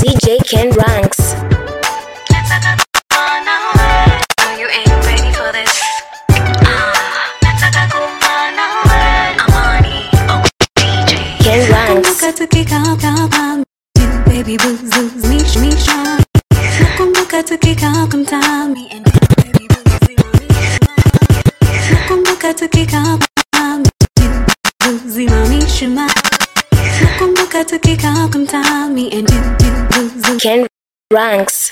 DJ Ken Ranks. You ain't ready for this. Ken Ranks. Baby boo zoos mish mish. Nakumbuka tukikaa kumtami and baby boo nakumbuka tukikaa zima mishima. Nakumbuka tukikaa kumtami and Ken Ranks.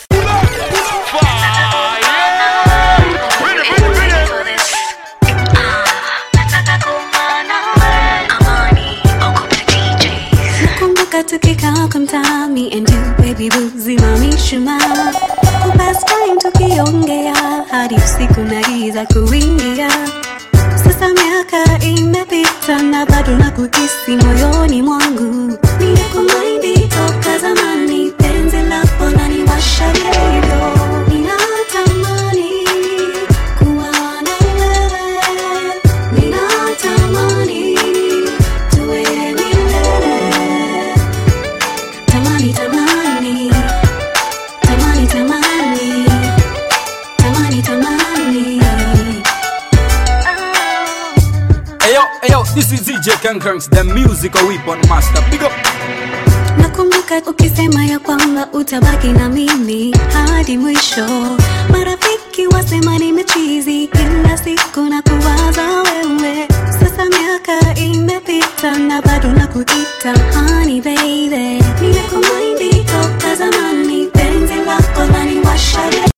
Tukikaa kumtami and baby boo zima mishuma. Kupast time tukiongea hadi usiku na giza kuingia. Sasa miaka imepita na bado nakuhisi moyoni mwangu. Nimekumind toka zamani, penzi lako laniwasha hivyo. Ninatamani kuwa na wewe, ninatamani tuwe milele. Tamani, tamani, tamani, tamani, tamani, tamani. Ayo, this is DJ Ken Ranks, the musical weapon master. Big up. Nakumbuka ukisema ya kwamba utabaki na mimi hadi mwisho. Marafiki wasema nimechizi, kila siku na kuwaza wewe. Sasa miaka imepita na bado nakuita honey baby. Nimekumind toka zamani, penzi lako laniwasha.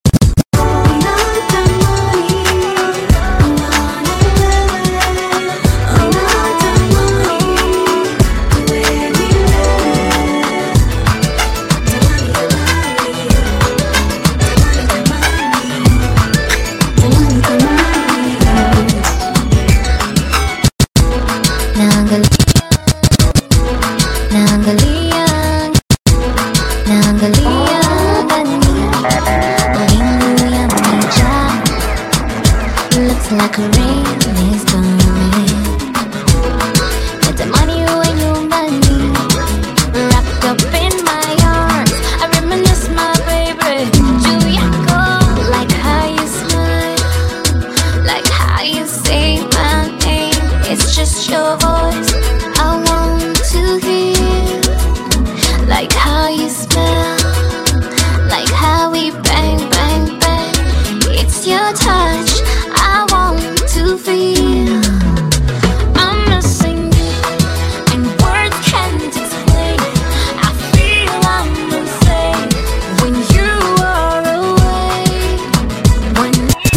Like a rain is coming. Get the money when you money wrapped up in my arms. I reminisce my baby. Julia go like how you smile, like how you say my name. It's just your voice I want to hear. Like how you smell, like how we bang bang bang. It's your touch I want to feel. I'm missing you, and words can't explain. I feel I'm insane when you are away. When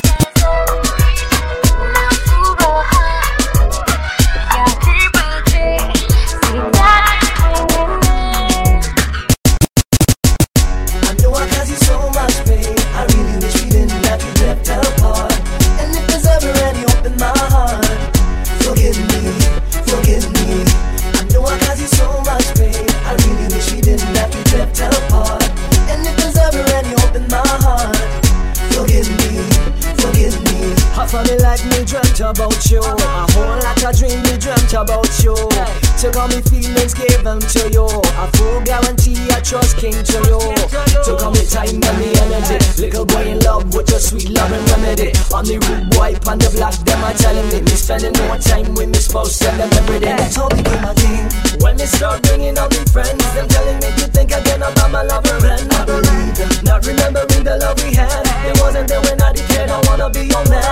I know I caused you so much pain. I really wish we didn't have to drift apart. And if there's ever any hope in my heart, forgive me, forgive me. I know I caused you so much pain. I really wish we didn't have to drift apart. And if there's ever any hope in my heart, forgive me, forgive me. Half of me like me dreamt about you. A whole lot of dream me dreamt about you. Took all me feelings, gave them to you. A full guarantee, I trust came to you. Took all me time and me energy. Little boy in love with your sweet love and remedy. On the rude boy, on the block, them are telling me spending more time with me spouse and them every day. That's how became my thing. When me start bringing up me friends, them telling me to think again about my lover and not believe them. Not remembering the love we had. It wasn't there when I declared I wanna be your man.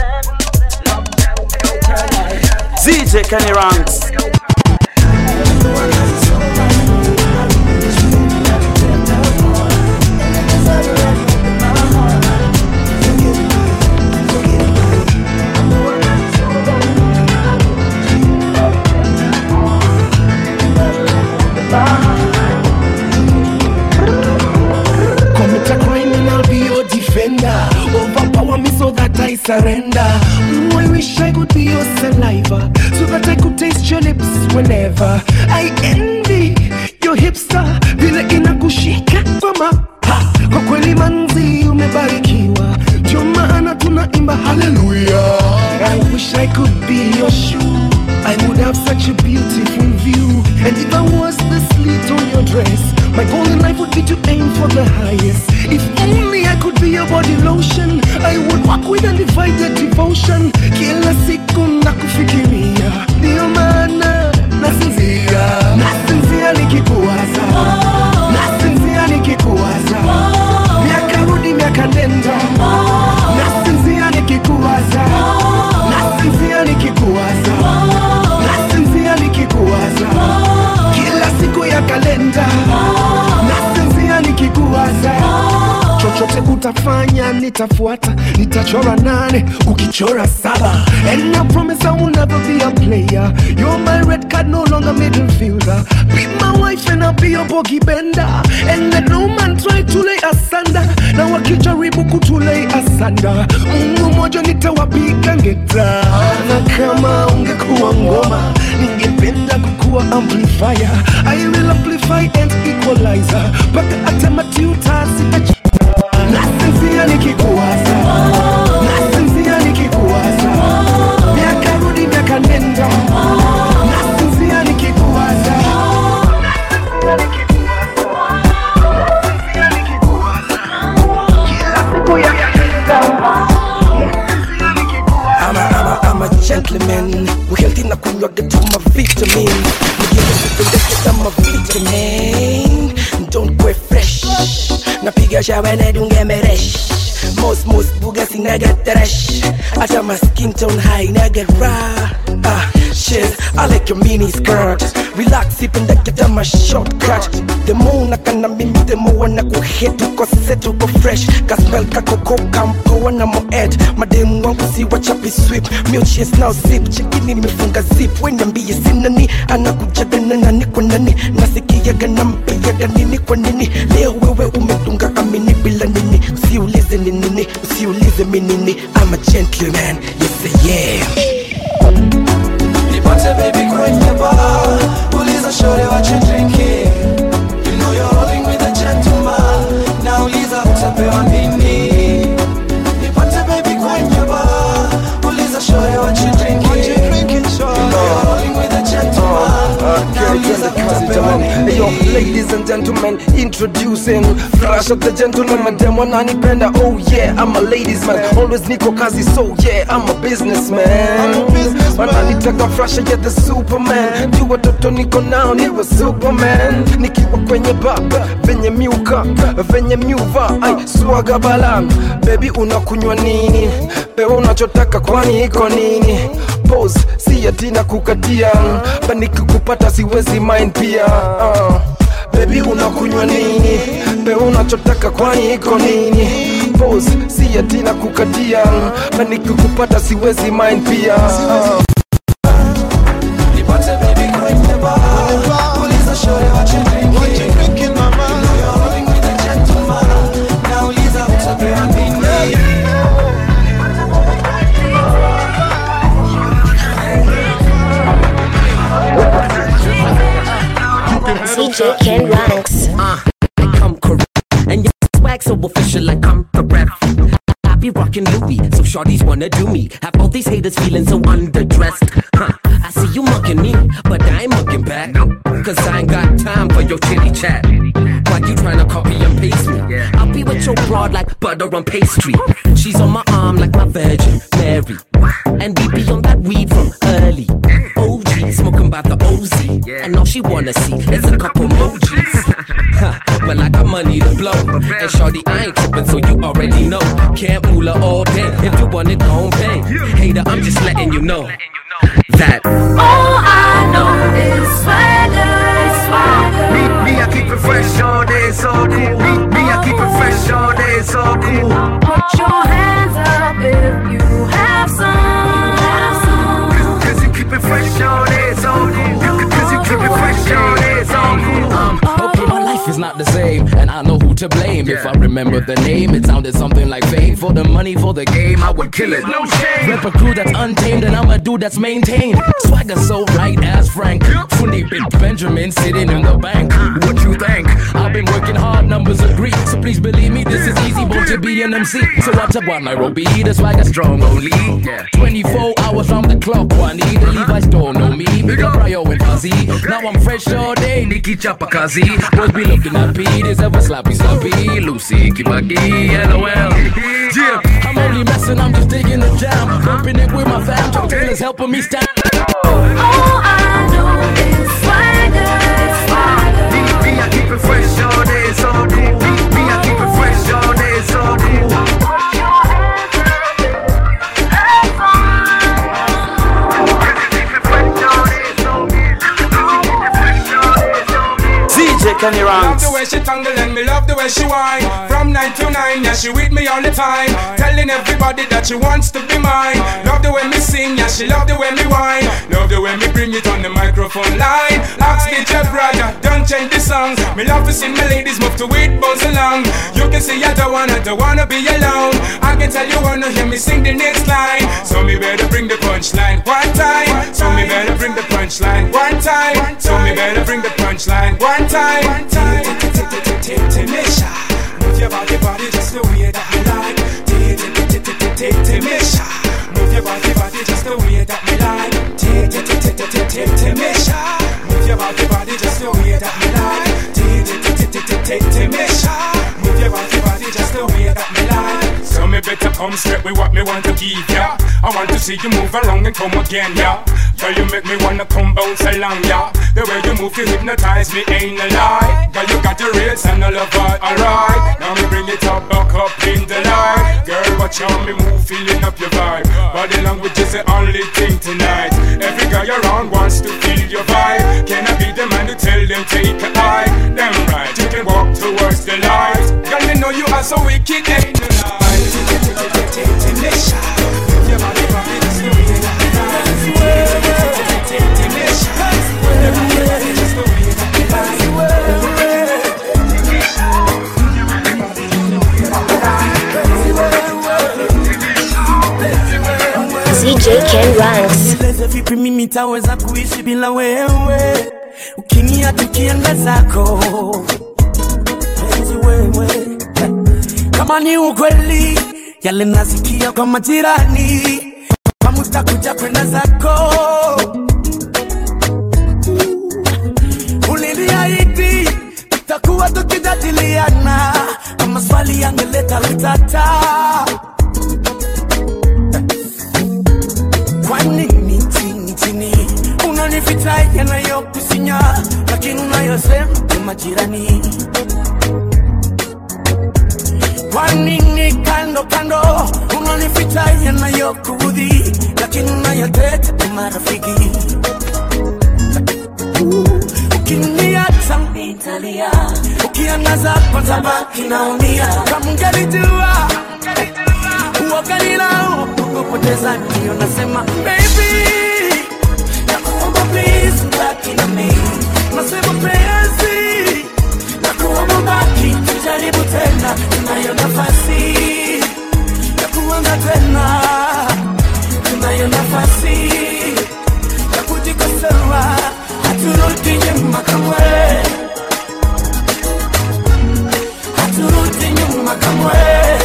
DJ Ken Ranks. Commit a crime and I'll be your defender. Overpower me so that I surrender. I wish I could be your saliva, so that I could taste your lips whenever. I envy your hipster, vile inakushika kwa maha. Kwa kweli manzi umebarikiwa, ndio maana tunaimba hallelujah. I wish I could be your shoe, I would have such a beautiful view. And if I was the slit on your dress, my golden life would be need to aim for the highest. If only I could be your body lotion, I would walk with undivided devotion. Kila siku nakufikiria, ndio maana nasinzia nikikuwaza, nasinzia nikikuwaza, miaka rudi miaka nenda, nasinzia nikikuwaza, nasinzia nikikuwaza, nasinzia nikikuwaza, kila siku ya kalenda, nasinzia nikikuwaza. Chochote utafanya nitafuata, nitachora 8 ukichora 7. And I promise I will never be a player. You're my red card, no longer middle fielder. Be my wife and I'll be your bogey bender. And let no man try to lay asunder. Na wakijaribu kutulay asanda, Mungu moja nitawapiga ngeta. Na kama ungekuwa ngoma, ningependa kukuwa amplifier. I will amplify and equalizer. Baka atamati utasi nasinzia nikikuwaza, nasinzia nikikuwaza, miaka rudi miaka nenda, nasinzia nikikuwaza, nasinzia nikikuwaza, kila siku ya kalenda. I'm a gentleman, healthy na kunywa get my vitamin. I'm a vitamin, don't go fresh. Napiga shawa na dunga meresh. Most buga sina get trash. Ata my skin tone high na get raw. Shit, I like your mini skirt. Relax sip and get my shortcut. The more nakana mimi the more nakuhit. Uko set uko fresh. Kaspel kakoko kampo na mo ed. Mademu wangu si wachapi sweep. Milk chase now sip. Chikini mifunga zip. Wenyambie sinani. Anakujaga na nani kwa nani. Nasikiaga na mpiaga nini kwa nini. Leo wewe umedunga kamini bila nini. Usiulize ni nini. Usiulize mi nini. I'm a gentleman. Yes I am. Nipate baby kwenye bar, uliza shorty what you drinking. You know you're rolling with a gentleman. Now uliza utapewa nini. Nipate baby kwenye bar, uliza shorty what you drinking. You know you're rolling with a gentleman. Now uliza utapewa nini. Yo, ladies and gentlemen, introducing Flash of the gentleman, madam wananipenda. Oh yeah, I'm a ladies man. Always niko kazi, so yeah, I'm a businessman. Wananitaka Flash, yeah, the Superman. Juu watoto niko nao, niwe Superman. Nikiwa kwenye baba, venye miuka, venye miuva, ay, swaga balan. Baby unakunywa nini? Pewa unachotaka kwani iko nini? Pose, si yatina kukatia. Paniki kupata siwezi mind pia. Baby unakunywa nini? Pewa unachotaka kwani iko nini? Pose, si yatina kukatia. Paniki kupata siwezi mind pia. Nipate baby kwenye bar, uliza shorty what you drinking. Mama, you know you're rolling with a gentleman. Now uliza utapewa nini. DJ Ken Ranks. I'm correct, and your swag so official like I'm the rep. I be rockin' Louis, so shorties wanna do me. Have all these haters feeling so underdressed. I see you mucking me, but I ain't mucking back. Cause I ain't got time for your chitty chat. Why you tryna copy and paste me? I'll be with your broad like butter on pastry. She's on my arm like my Virgin Mary. And we be on that weed from early. OG, smoking by the OZ. And all she wanna see is a couple emojis. Well, I got money to blow. And shorty, I ain't tripping, so you already know. Can't moolah all day. If you want it, don't pay. Hater, I'm just letting you know that All I know is swagger. Me, I keep it fresh all day, it's all cool. Me, I keep it fresh all day, it's all cool. Put your hands up if you have some. Cause you keep it fresh all day, it's all cool. Cause you keep it fresh all day, it's all cool. okay, my life is not the same, and I know who to blame. If I remember the name, it sounded something like fame. For the money, for the game, I would kill it. No shame. Rep a crew that's untamed, and I'm a dude that's maintained. Swagger so right as Frank. Funny big Benjamin sitting in the bank. What you think? I've been working hard, numbers agree. So please believe me, this is easy, born to be an MC. So what's up, one Nairobi? The swagger strong only. 24 hours round the clock, one need the Levi's don't know me. Big up Ryo and Fuzzy. Now I'm fresh all day, Nikki Chapakazi. Boys be looking at me ladies ever sloppy, Lucy, Kibaki, LOL. Yeah, I'm only messing, I'm just digging the jam. Bumping it with my fam, Chuck Taylor's helping me stand. All I know is swagger. Me, I keep it fresh all day, it's all cool. Me, I keep it fresh all day, it's all cool. Kenny Ranks. Love the way she tangle and me love the way she whine. From 9 to 9, yeah, she with me all the time. Telling everybody that she wants to be mine. Love the way me sing, yeah, she love the way me whine. Love the way me bring it on the microphone line. Ask DJ brother, don't change the song. Me love to see my ladies move to it, bounce along. You can see I don't wanna be alone. I can tell you wanna hear me sing the next line. So me better bring the punchline one time. So me better bring the punchline one time. So me better bring the punchline one time. Timesha, move your body just the way that me like. Timesha, move your body just the way that me like. Timesha, move your body just the way that me like. Timesha, move your body just the way that me like. So me better come straight with what me want to give ya. I want to see you move along and come again, yeah. Girl, you make me wanna come bounce along, yeah. The way you move, you hypnotize me, ain't a lie. Girl, you got the rails and I love it, alright. Now me bring it up, back up in the light. Girl, watch how me move, feeling up your vibe. Body language is the only thing tonight. Every guy around wants to feel your vibe. Can I be the man to tell them take a eye? Damn right, you can walk towards the light. Girl, me know you are so wicked, ain't a lie. Your body, just the way that I CJ Ken Ranks. Nieleze vipi mimi taweza kuishi bila wewe, ukiniacha kienda zako penzi wewe. Kama ni ukweli yale nasikia kwa majirani, kama utakuja kwenda zako. Uliniahidi tutakuwa tukijadiliana, kama swali yangeleta utata. Kwa nini chini unanificha yanayokusinya, lakini unayosema ni majirani? Kwa nini kando unanificha yanayokuudhi, lakini unayoteta ni marafiki? Ukiniacha nitalia, ukiangaza kwanza baki naumia. Kama ungelijua uoganilao kukupoteza, ndio nasema baby, nakuomba please baki na mimi. Nasema penzi, nakuomba baki, tujaribu tena, tunayo nafasi ya kuanza tena, tunayo nafasi ya kujikosoa, haturudi nyuma kamwe, haturudi nyuma kamwe.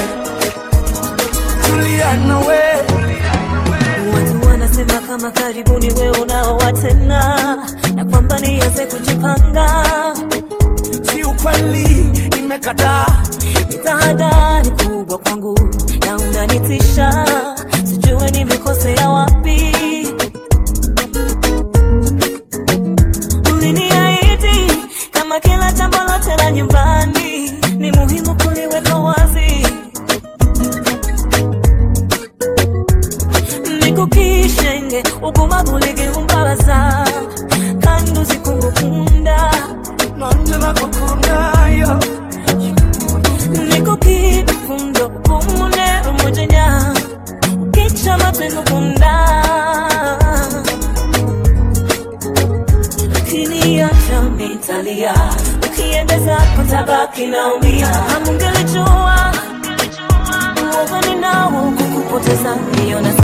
Tuliana we, watu wanasema kama karibuni wewe unaoa tena, na kwamba nianze kujipanga. si ukweli, nimekataa. Tahadhari kubwa kwangu na unanitisha, sijue nimekosea wapi. Uliniahidi kama kila jambo lote la nyumbani ni muhimu kuliweka wazi. Nikukishenge uguma bulege umbabaza, kandi uzikungukunda nanje nakukunda yo. Nikukifundo kumune umujenya, ukicha mapengo kunda. Ukiniacha nitalia, ukiendeza kutabaki naumia. Hamungelijua uoga ninao kukupoteza, ndio nasema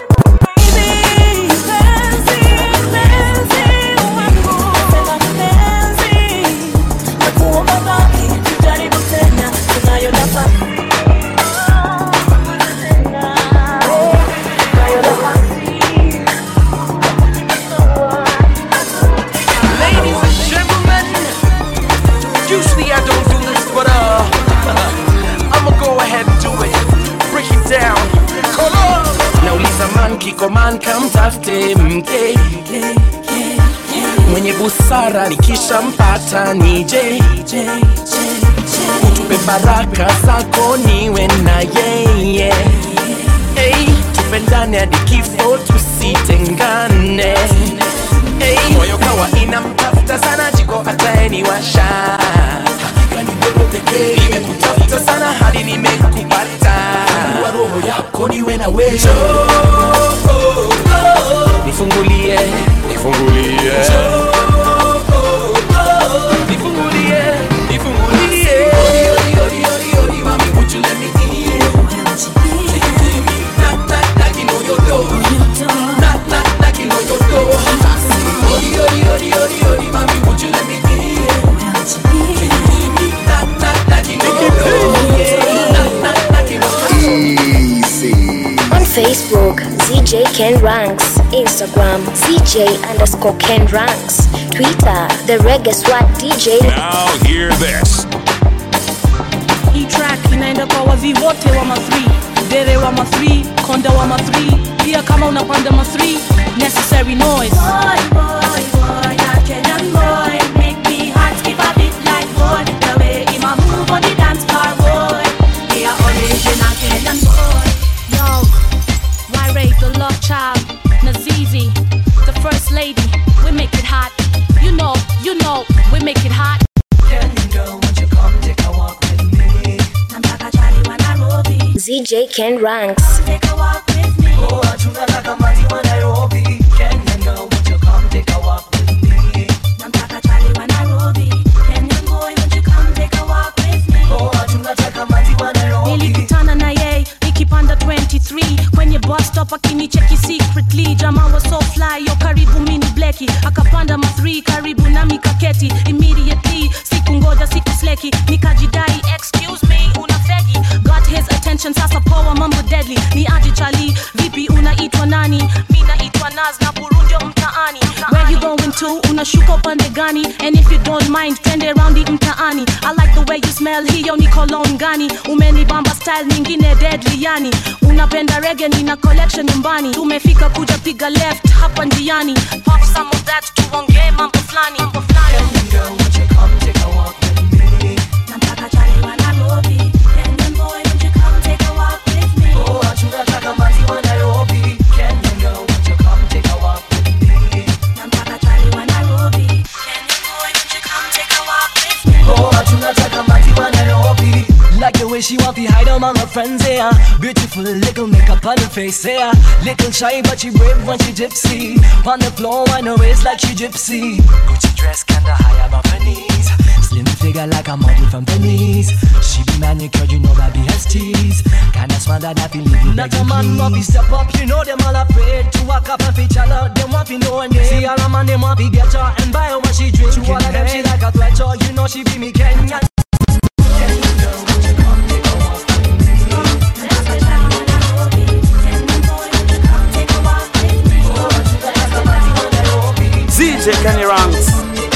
Usually I don't do this, but Beautiful man kamtafte mke, mwenye busara nikishampata nije, utupe baraka zako niwe na yeye. Hey, tupendane hadi kifo tusitengane. Hey, moyo kawa inamtafuta sana jiko ataniwasha. Nimekutafuta sana hadi nimekupata. Kwa roho yako niwe na wewe. Nifungulie, nifungulie. Nifungulie, nifungulie. Mami, would you let me in? Knock, knock, knocking on your door. Knock, knock, knocking on your door. Odi, mami, would you let me in? Knock, knock, knocking on your door. Knock, knock, knocking on your door. On Facebook, ZJ Ken Ranks. Instagram, ZJ_Ken Ranks. Twitter, The Reggae Swat DJ. Now hear this. Hii track inaenda kwa wazi wote wa ma3, dere wa ma3, konda wa ma3, pia kama unapanda ma3, necessary noise. Boy, that Kenyan boy, make me heart skip a bit like boy. The way he move on the dance floor, boy, he a original Kenyan boy. Yo, why rape the love child, Nazizi, the first lady, we make it hot. You know, we make it hot. ZJ Ken Ranks. Take a walk with me. Oh, tunataka maji wa Nairobi. Kenyan girl, won't you come take a walk with me? Namtaka Charlie wa Nairobi. Kenyan boy, won't you come take a walk with me? Oh, tunataka maji wa Nairobi. Nilikutana na yeye nikipanda 23 kwenye bus stop akinicheki secretly. Jamaa was so fly, yo karibu mini blackie. Akapanda ma3 karibu nami kaketi. Immediately sikungoja siku sleki, nikajidai excuse me una fegi. Got his attention, sasa power mambo deadly. Ni aje Charlie, vipi unaitwa nani? Mimi naitwa Naz na Burundio mtaani. Where you going to? Unashuka upande gani? And if you don't mind, twende around the mtaani. I like the way you smell, hiyo ni cologne gani? Umenibamba style nyingine deadly yani. Unapenda reggae, nina collection nyumbani. Tumefika kuja piga left hapa njiani. Pop some of that tuongee mambo flani. Kenyan girl, won't you come take a walk with me? Namtaka Charlie wa Nairobi. Kenyan boy, won't you come take a walk with me? Oh, tunataka maji wa Nairobi. Kenyan girl, won't you come take a walk with me? Namtaka Charlie wa Nairobi. Kenyan boy, won't you come take a walk with me? Oh, tunataka maji wa Nairobi. Like the way she want to hide among her friends, yeah. Beautiful little makeup on her face, yeah. Little shy but she brave when she gypsy. On the floor on her waist like she gypsy. Gucci dress kinda high above her knees. Slim figure like a model from Venice. She be manicured, you know that be has tease. Kinda smile that I feel living like a man want to step up, you know them all afraid to walk up and feature out. Them want to know her name. See all a man, them want to get her and buy her what she drink. To all of them, she like a threat, you know she be me Kenyan. ZJ Ken Ranks.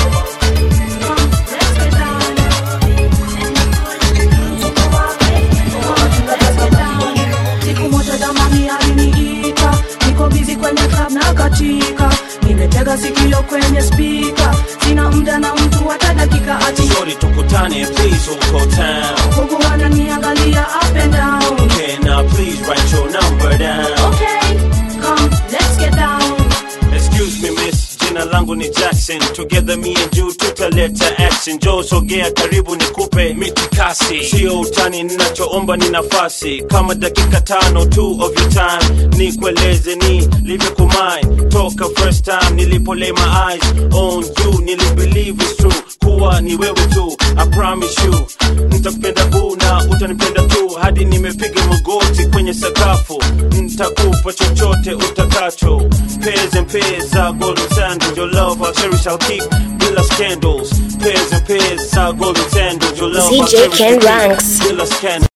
Siku moja damani aliniita, niko busy kwenye club na katika. Nimetega sikio kwenye speaker, sina muda na mtu hata dakika ati. Shorty tukutane please uko town. Huku wananiangalia up and down. Okay, now please write your number down. Okay, come, let's get down. Excuse me miss, jina langu ni Jackson. Together me and you tutaleta action. Joe sogea karibu nikupe mitikasi. Sio utani, ninachoomba ni nafasi. Kama dakika 5 tu of your time. Nikueleze ni live kumai. Toka first time nilipo lay my eyes on you. Nilibelieve it's true, kuwa ni wewe tu. I promise you, nitakupenda boo na utanipenda tu. Hadi nimepiga magoti kwenye sakafu. Nitakupa chochote utakacho. Pairs and pairs are golden sandals. Your love I'll cherish, I'll keep bila scandals. Pairs and pairs are golden sandals. Your love I'll ZJ Ken Ranks. bila scandals.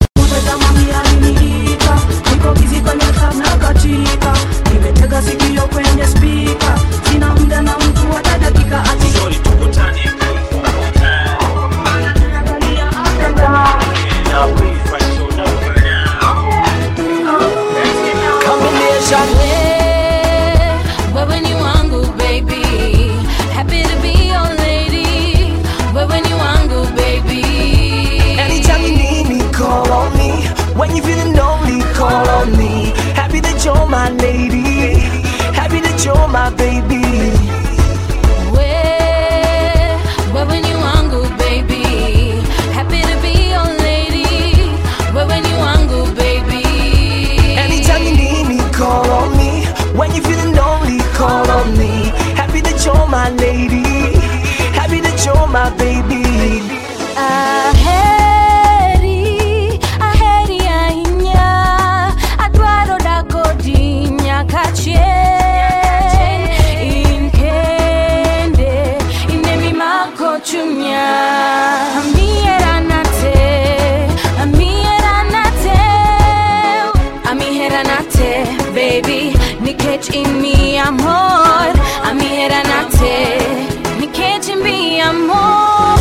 Niko busy kwenye club na katika. Nimetega sikio kwenye speaker, sina muda na mtu hata dakika ati. Shorty tukutane now please write your number down. Combination. baby. Aheri ahinya, adwaro dagodi nyaka chien. Inkende, inemi mako chunya. Baby, nikech in me amor, amira nate, nikech in me amor.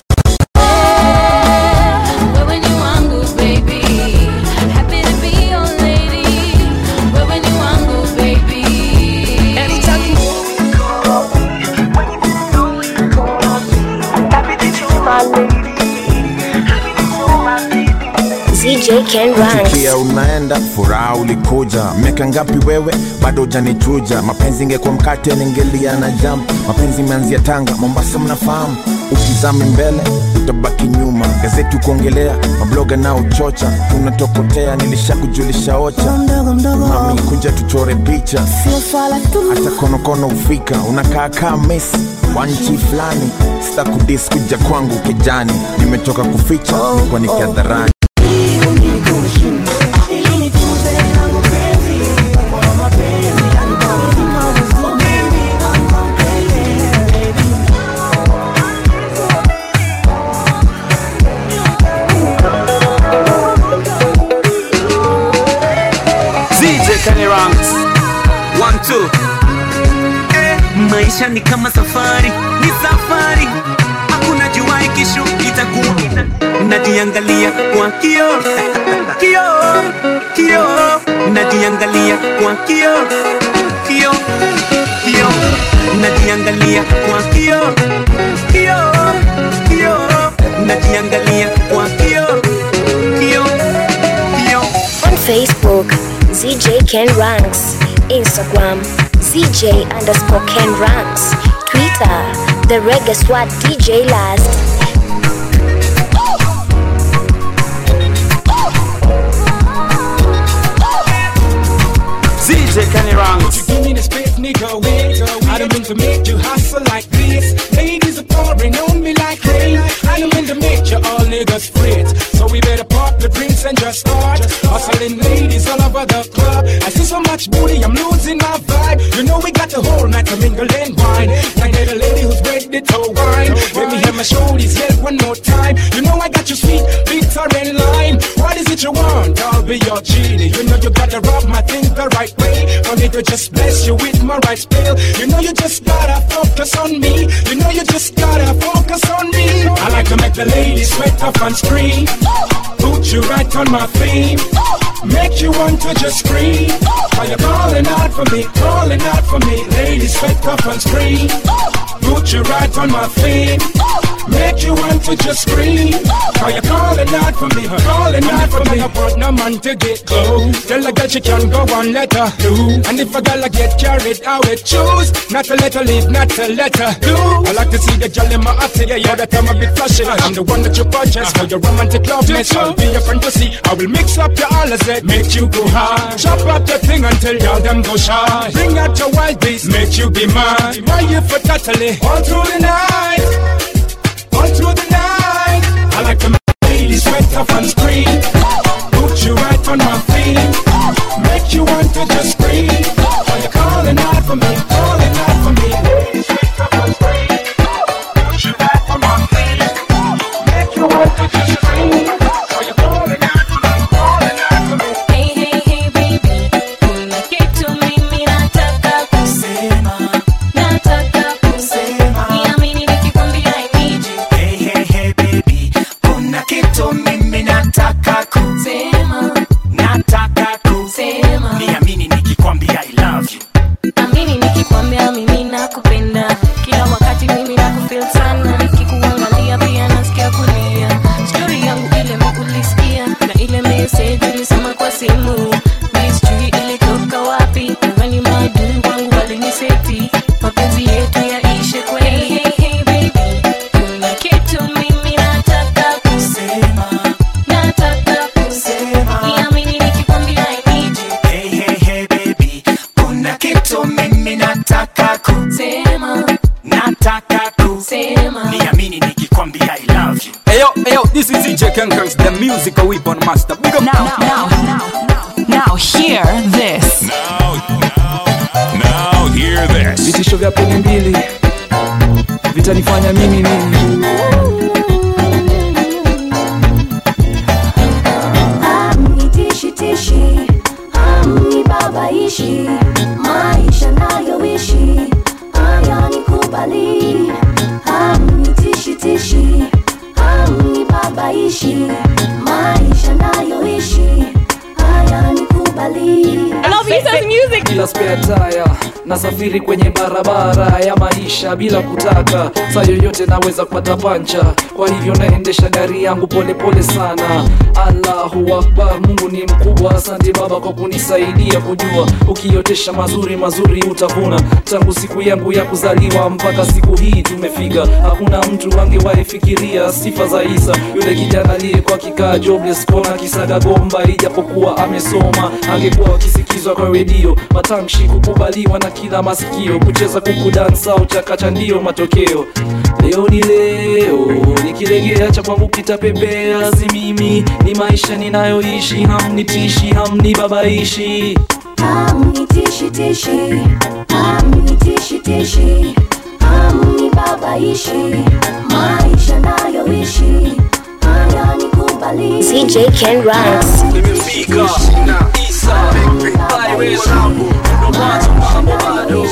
Wewe ni wangu baby, happy to be your lady. Wewe ni wangu baby. Anytime you call me, when you call me, happy that you're my lady, happy that you're my baby. ZJ Ken Ranks. Kia unaenda furaha ulikuja, miaka ngapi wewe bado hujanichuja. Mapenzi ingekuwa mkate ningelia na jam. Mapenzi imeanzia Tanga, Mombasa mnafahamu. Ukizame mbele utabaki nyuma. Gazeti kuongelea, mabloga na uchocha. Tunatokotea nilishakujulisha ocha. Mami kuja tuchore picha, hata konokono ufika. Unakaa kaa Messi wa nchi fulani. Sita kudis kuja kwangu kijani. Nimetoka kuficha kwa nikiadharani. Kenny Ranks 1-2. Maisha ni kama safari, ni safari. Hakuna jua ikishu itakuwa. Najiangalia kwa kioo, kioo, kioo. Najiangalia kwa kioo, kioo, kioo. Najiangalia kwa kioo, kioo, kioo. Najiangalia kwa kioo, kioo, kioo. On Facebook, ZJ Ken Ranks. Instagram, ZJ_Ken Ranks. Twitter, The Reggae Swat DJ Last. ZJ Kenny Ranks. You give me the space, nigga, wait. I don't mean to make you hustle like this. Ladies are pouring on me like rain. I don't mean to make you all niggas fret. So we better pop the drinks and just start hustling ladies all over the club. I see so much booty, I'm losing my vibe. You know we got the whole night to mingle and wine. Like that a lady who's ready to wine. Let me have my shoulders yet one more time. You know I got you sweet, bitter and lime. What is it you want? I'll be your genie. You know you gotta rub my thing the right way. For me to just bless you with my right spell. You know you just gotta focus on me. You know you just gotta focus on me. I like to make the ladies sweat up and scream. Put you right on my feet. Make you want to just scream. Are you calling out for me? Calling out for me. Ladies sweat up and scream. Put you right on my feet. Make you want to just scream. Are you calling out for me? Calling out for me. I want no man to get close. Tell a girl she can go on, let her do. And if a girl get carried, I will choose not to let her leave, not to let her do. I like to see the girl in my atelier. Yeah, that I'm a bit flashy. I'm the one that you purchase for your romantic love mess. I'll be your fantasy. I will mix up your holiday, make you go high. Chop up the thing until y'all them go shy. Bring out your wild beast, make you be mine. Why you for totally all through the night? All through the night. I like to make ladies sweat up and scream. Put you right on my feet. Make you want to just scream. Are you calling out for me? Calling out for me. Ladies sweat up and scream. Put you right on my feet. Make you want to just scream. Are you calling out for me? Calling out for me. Hey, hey, hey, baby. Kuna kitu mimi nataka kusema. Nataka kusema. Niamini nikikwambia I need you. Hey, hey, hey, baby. Kuna kitu mimi nataka kusema. Nataka kusema. Niamini nikikwambia I love you. Amini nikikwambia mimi nakupenda. Kila wakati mimi nakufeel sana. Nikikuangalia pia nasikia kulia. Story yangu ile mkulisikia. Na ile message ulisema kwa simu. Mystery ilitoka wapi? Nadhani maadui wangu waliniseti. Mapenzi yetu yaishe kweli. Hey, hey, hey, baby. Kuna kitu mimi nataka kusema. Nataka kusema. Niamini nikikwambia I need you. Hey, hey, hey, baby. Kuna kitu mimi nataka kusema. Nataka kusema. Niamini nikikwambia Ken Ranks, the musical weapon master. Big up Now hear this. Now hear this. Vitisho vya peni mbili vitanifanya mimi Tishi babaishi maisha nayoishi haya nikubali. Tishi babaishi maisha nayoishi haya nikubali. Bila spare tire nasafiri kwenye barabara ya maisha bila kutaka, saa yoyote naweza kupata pancha, kwa hivyo naendesha gari yangu pole pole sana. Allahu Akbar, Mungu ni mkubwa. Asante Baba kwa kunisaidia kujua ukiotesha mazuri mazuri utavuna. Tangu siku yangu ya kuzaliwa mpaka siku hii tumefika, hakuna mtu angewahi fikiria sifa za Isa, yule kijana aliyekuwa kikaa jobless kona kisaga gomba, ijapokuwa amesoma angekuwa akisikizwa kwa redio, matamshi kukubaliwa na kila masikio, kucheza kuku dansa au chakacha ndio matokeo. Leo ni leo, nikilegea cha kwangu kitapepea, si mimi ni maisha ninayoishi, hamnitishi hamnibabaishi. Tishi hamnibabaishi maisha nayoishi haya nikubali. CJ Ken Ranks. Nimefika Isa Virus ndo mwanzo mambo bado.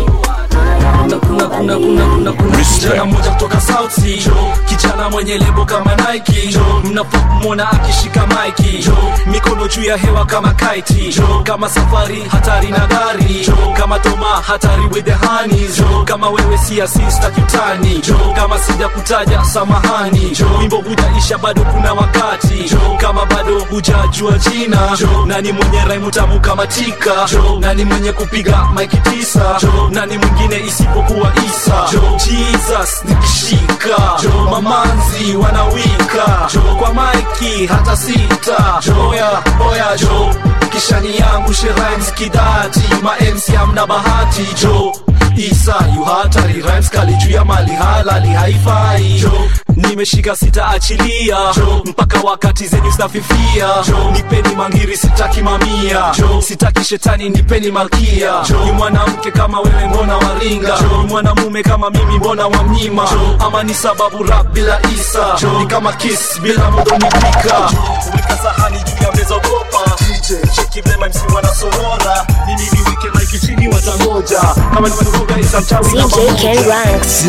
Kuna kijana mmoja kutoka South Sea, kijana mwenye lebo kama Nike, mnapomwona akishika maiki, mikono juu ya hewa kama kite, kama safari hatari na gari, kama Toma hatari with the honeys, kama wewe si assista kitani, kama sija kutaja samahani, wimbo hujaisha bado kuna wakati, kama bado hujajua jina, nani mwenye rhyme tamu kama Tika, nani mwenye kupiga maiki tisa, nani mwingine isipokuwa Isa. Jesus nikishika, mamanzi wanawika, kwa maiki hata sita, oya kishani yangu she rhymes kidati, ma MC amna bahati Isa yu hatari, rhymes kali juu ya mali halali haifai. Nimeshika sitaachilia mpaka wakati zenyu zinafifia. Nipeni mangiri sitaki mamia, sitaki shetani nipeni malkia. Ni mwanamke kama wewe mbona waringa, ni mwanamume kama mimi mbona wamnyima, ama ni sababu rap bila Isa ni kama kiss bila modo nipika. Weka sahani juu ya meza ogopa, cheki blema msi wanasorora, nini ni wike like chini watangoja, kama ni wanuroga Isa mchawi na CJ Ken Ranks.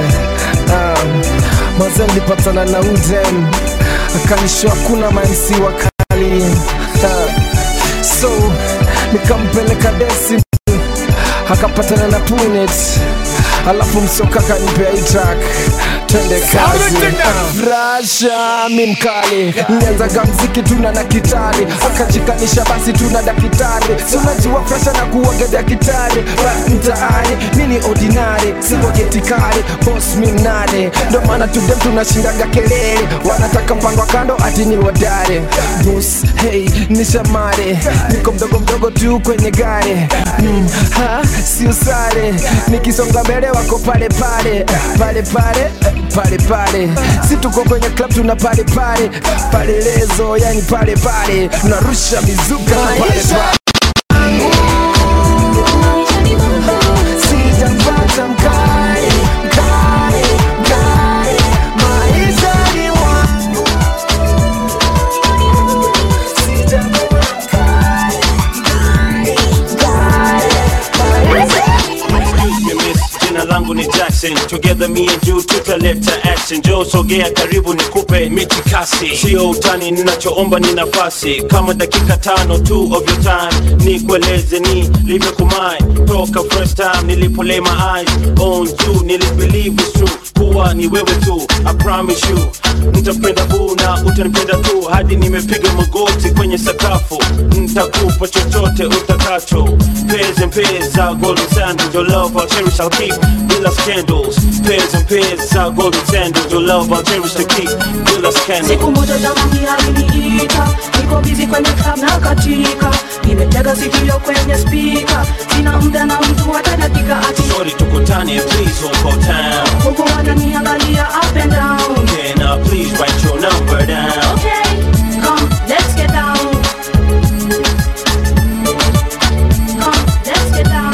Mazen nilipatana na Uden akanishoa kuna ma-MC wakali, so nikampeleka Desi akapatana na Punet, alafu msoka kanipea hii track twende kazi. Rasha mimkali nianzaga mziki tuna na kitari, akajikanisha basi tuna daktari, tunajua fresha na kuongea kitari. Rap mtaani mini ordinary, siko getikari boss minade, ndo maana tudem tunashindaga kelele, wanataka mpango kando ati ni wadare. Boss hey nishamare, niko mdogo tu kwenye gari, si usare, nikisonga mbele wako pale si tuko kwenye club tuna pale lezo, yani pale tunarusha mizuka pale sijapata mkali maisha ni wangu, Jina langu ni Jackson, together me and you tutaleta action. Joe sogea karibu nikupe mitikasi, sio utani, ninachoomba ni nafasi kama dakika 5 tu of your time, nikueleze ni live kumai toka first time nilipo lay my eyes on you, nilibelieve it's true kuwa ni wewe tu. I promise you nitapenda na utanipenda tu hadi nimepiga magoti kwenye sakafu, nitakupa chochote utakacho. Pairs and pairs our golden sandals, your love I'll cherish, I'll keep bila scandals. Pairs and pairs our golden sandals, your love I'll cherish to keep bila scandals. Siku moja jamani aliniita, niko busy kwenye club na katika, nimetega sikio kwenye speaker, sina muda na mtu hata dakika ati shorty tukutane please on call town, huku wananiangalia up and down, can Now please write your number down. Okay, come, let's get down. Come, let's get down.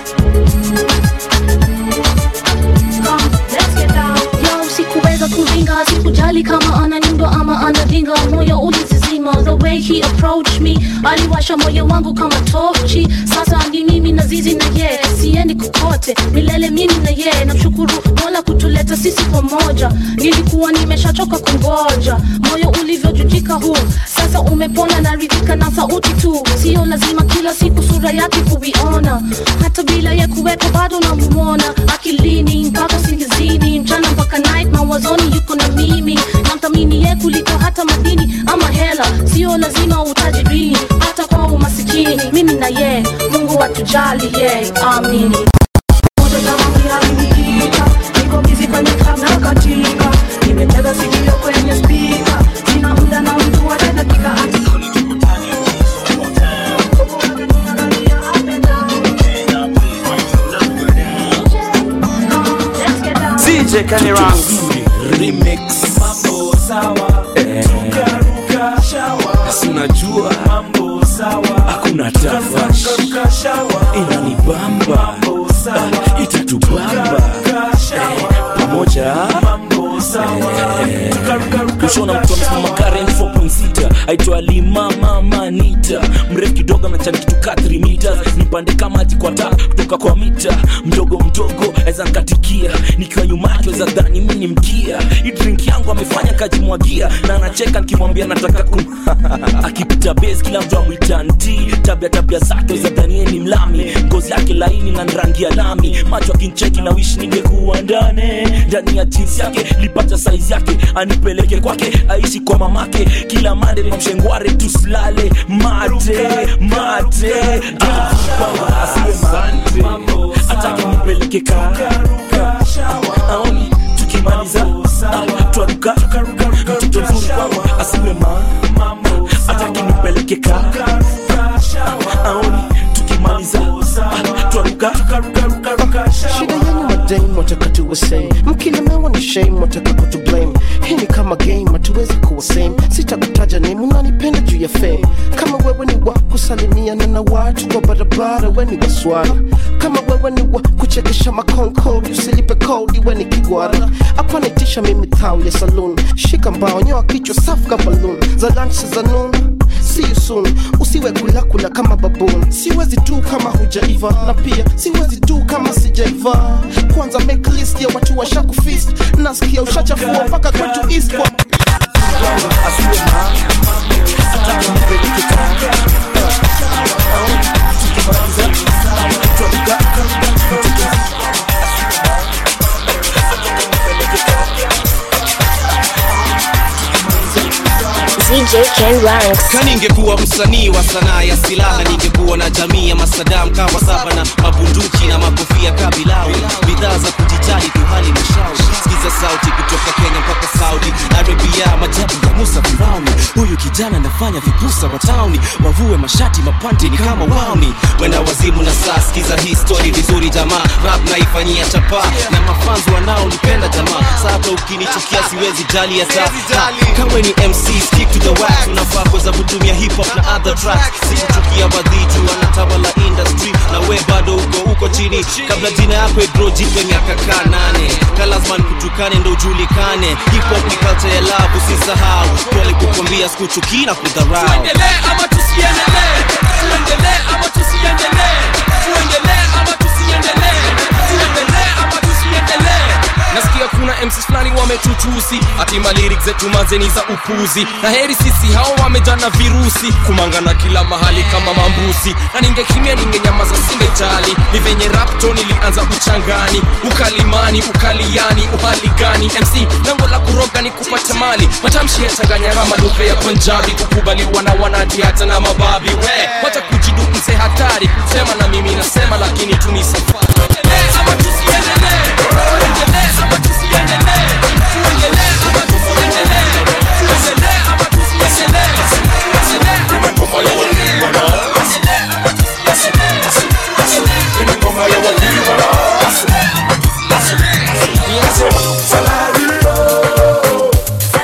Come, let's get down. Yo, sikuweza kuringa, sikujali kama ananindo ama anadinga. Moyo ulizizima, the way he approached me, aliwasha moyo wangu kama tochi. Sasa ni mimi na zizi na ye, siendi kukote, milele mimi na ye. Namshukuru Mola kutuleta sisi pamoja, nilikuwa nimeshachoka kungoja. Moyo ulivyojujika huu, sasa umepona na ridhika na sauti tu. Sio lazima kila siku sura yake kuiona, hata bila ya kuweka bado namuona. Akilini mpaka singizini, mchana mpaka night mawazoni yuko na mimi. Namthamini ye kuliko hata madini ama hela, sio lazima utajirini, hata kwa umasikini. Mimi na ye, Mungu watujali ye, amini. Moja kama mialiniita, niko busy kwenye club na katika, nimetega sikio kwenye speaker, sina muda na mtu wa dakika ati. CJ Kenny Ranks remix. Mambo sawa, ruka ruka shawa. Sinajua mambo sawa, hakuna tafash, ruka shawa. Inanibamba, itatubamba pamoja. Mambo sawa, kushona mtu msimama Karen 4.6 aitwa Lima Mama Nita, mrefu kidogo na chani kitu 3 meters, nipande kama ati kwa taa kutoka kwa mita. Mdogo mdogo eza nkatikia, nikiwa nyuma yake weza dhani mimi ni mkia. Hii drink yangu amefanya kajimwagia, na anacheka nikimwambia nataka akipita base kila mtu amwita nti. Tabia zake weza dhani ni mlami, ngozi yake laini na rangi ya lami. Macho akincheki na wish ningekuwa ndani ya jeans yake, lipata size yake anipeleke kwake, aishi kwa mamake. Kila mande na mshengware tusilale mate asante, atake nipeleke aoni tukimaliza twaruka mtoto mzuri kwangu asiwe atake nipeleke aoni tukimaliza twaruka. Shida yenu madame wataka tuwe same, mkilemewa ni shame wataka kutu blame. Hii ni kama game hatuwezi kuwa same, sitakutaja name unanipenda juu ya fame. Kama wewe ni wa kusalimiana na watu kwa barabara we ni waswara, kama wewe ni wa kuchekesha makonkodi usilipe kodi we ni kigwara. Hapa nitisha mimi tao ya saloon, shika mbao nyoa kichwa safu kama balloon, za lunch za noon. See you soon, usiwe kula kama baboon. Siwezi tu kama hujaiva, na pia siwezi tu kama sijaiva. Kwanza make list ya watu washakufist, nasikia ushachafua mpaka kwetu east kwa DJ Ken Ranks. Kaningekuwa msanii wa sanaa ya silaha, ningekuwa na jamii ya masadam kawa saba na mabunduki na makofia kabilawi. Bidhaa za kujijali tu hali mashauri. Sikiza sauti kutoka Kenya mpaka Saudi Arabia, majabu ya Musa Firauni. Huyu kijana nafanya vipusa wa tauni, wavue mashati mapanti ni kama wauni. Wenda wazimu na saa, sikiza hii story vizuri jamaa. Rap naifanyia chapa na mafanzi wanao nipenda jamaa. Sasa ukinichukia siwezi jali hata. Kama ni MC stick to the wax, unafaa kuweza kutumia hip hop na other tracks. Sikuchukia wadhitu wanatawala industry, na we bado uko chini. Kabla jina yako grow jipe miaka 8, kalazman kutukane ndo ujulikane. Hip hop ni culture ya love usisahau, pole kukwambia sikuchuki na kudharau. Tuendelee ama tusiendelee, tuendelee ama tusiendelee, tuendelee ama tusiendelee, tuendelee ama tusiendelee. Nasikia kuna MCs flani wametutusi, atima lyrics zetu mazeni za upuzi. Na heri sisi hao wamejana virusi, kumangana kila mahali kama mambusi. Na ningekimia ningenyamaza singejali, ni venye rap tone ilianza uchangani. Ukalimani, ukaliani, uhali gani MC, lango la kuroga ni kupata mali. Matamshi ya changanya kama lugha ya Punjabi, kukubaliwa na wanati hata na mababi. Wacha kujidu mse hatari, sema na mimi nasema lakini tuni safari. Tuendelee ama tusiendelee, tuendelee ama tusiendelee, tuendelee ama tusiendelee, tuendelee ama tusiendelee, tuendelee ama tusiendelee.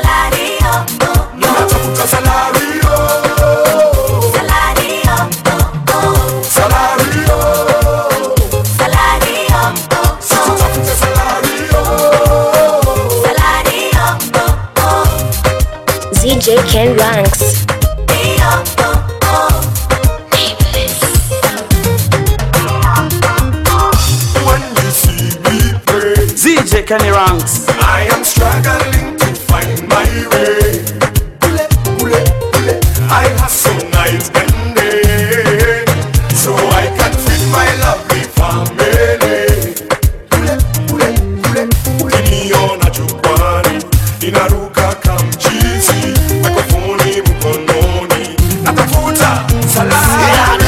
Ken Ranks. DJ Kenny Ranks. I am struggling to find my way. I hustle night and day, so I can feed my lovely family. Ukiniona jukwani, ninaruka kamchizi, mikrofoni mkononi, natafuta saladi.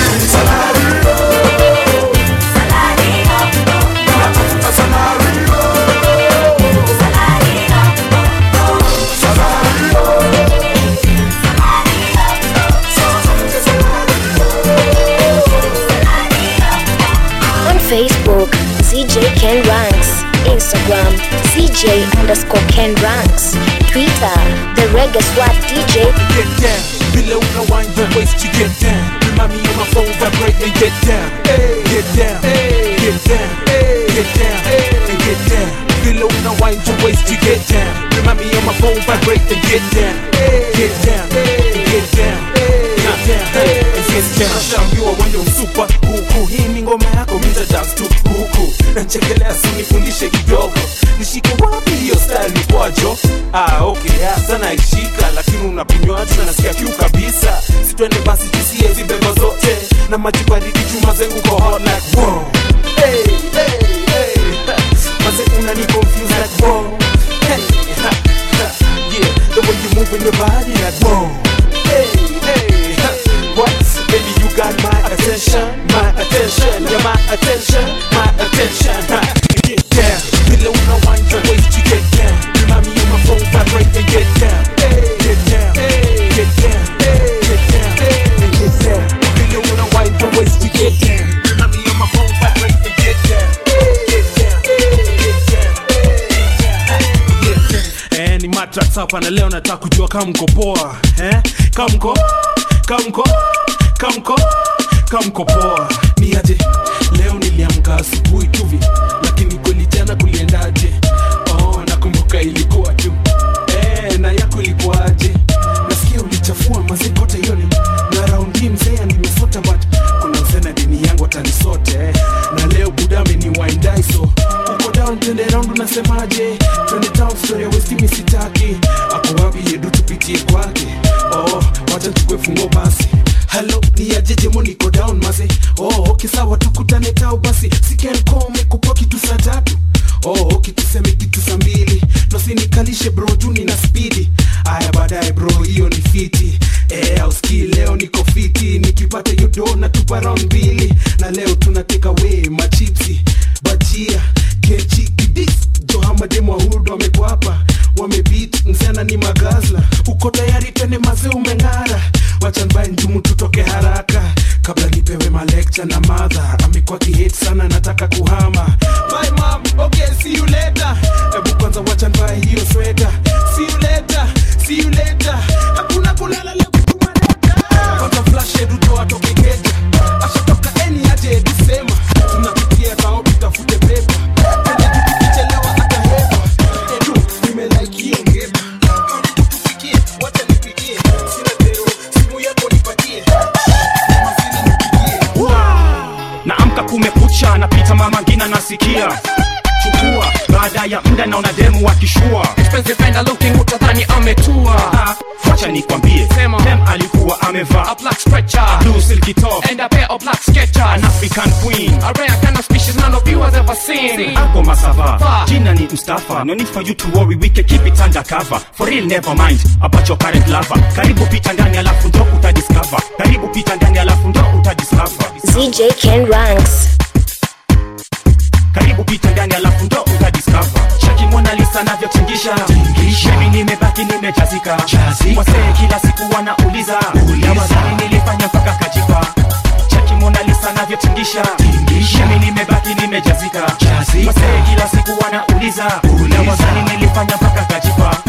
Facebook, CJ Ken Ranks. Instagram, CJ_Ken Ranks. Twitter, The Reggae Swat DJ. Get down, below the wind your waist to get down. Remind me on my phone, vibrate and get down. Get down, get down, get down, and get down. Below the wind your waist to get down. Remind me on my phone, vibrate and get down. Get down, get down, get down, and get down. Nashambiwa wende msupa huku, hii ni ngoma yako mita dance tu huku. Nachekelea sinifundishe kidogo, nishike wapi hiyo style ni kwajo. Okay, hasa naishika, lakini unapinywa tu na nasikia kiu kabisa. Sitwende basi tusie zibeba zote, na maji baridi chuma zengu kwa hot like wow. Hey, hey, hey, maze unani confuse like wow. Hey, yeah, the way you move in your body like wow. Hey, hey, what? Baby, you got my attention, yeah, my attention, my attention. Get down, below the wind your waist to get down. Remind me on my phone, vibrate and get down. Get down, get down, get down, and get down. Below the wind your waist to get down. Remind me on my phone, vibrate and get down. Get down, get down. Ni matrix hapa na leo nataka kujua kama mko poa, kama mko poa. Ni aje leo niliamka asubuhi tuvi, lakini kweli jana kuliendaje? Nakumbuka ilikuwa tu na yako ilikuwaje? Nasikia ulichafua maziko kote yoni, na raundi mzee nimefuta, but kuna msena dini yangu atanisote. Na leo budame ni wine so uko down tende round unasemaje? Twende town story west mimi sitaki. Ako wapi yedu tupitie kwake? Wacha tukwe fungo basi. Hello, ni ajeje mo niko down maze. Okay sawa tukutane tao basi. Siken come kupo kitu saa 3. Okay tuseme kitu saa 2. Nosinikalishe bro juni na speedy. Aya baadaye bro hiyo ni fiti. Auski leo niko fiti. Nikipata hiyo do na tupa round 2. Na leo tunateka away machipsi, bajia, kechi, kidis. Johama demo hudo wamekwa hapa, wamebeat, msana ni magazla. Uko tayari twende maze umengara. Wacha mbaye njumu tutoke haraka, kabla nipewe malecture na mother. Amekuwa kihate sana nataka kuhama. Bye mom, okay see you later. Ebu kwanza wacha mbaye hiyo sweater. See you later, see you later. Hakuna kulala leo kutumareta. Kwanza flash edu toa toke keja. Ashatoka eni aje disema. Tunapitia kao tutafute pepa. Kwenye tukichelewa hata hepa. Edu, nime like hiyo ngeba. Tufikie, wacha nipigie. Sina tero, simu yako nipatie. Naamka kumekucha, napita mama ngina nasikia. Chukua, baada ya muda naona demu wakishua. Expensive and looking utadhani ametua. Wacha nikwambie, dem alikuwa amevaa a black stretcher, a blue silky top and a pair of black Skechers. An African queen, a rare kind of species none of you has ever seen. Ako masava, jina ni Mustafa. No need for you to worry, we can keep it undercover. For real never mind about your current lover. Karibu pita ndani alafu ndo utadiscover. Karibu pita ndani alafu ndo utadiscover. CJ Ken Ranks. Karibu pita ndani alafu ndo utadiscover. Shaki Mona Lisa navyotingisha. Mimi nimebaki nimejazika. Wasee kila siku wanauliza, na wazani nilifanya mpaka kajipa. Shaki Mona Lisa navyotingisha. Mimi nimebaki nimejazika. Wasee kila siku wanauliza, na wazani nilifanya mpaka kajipa.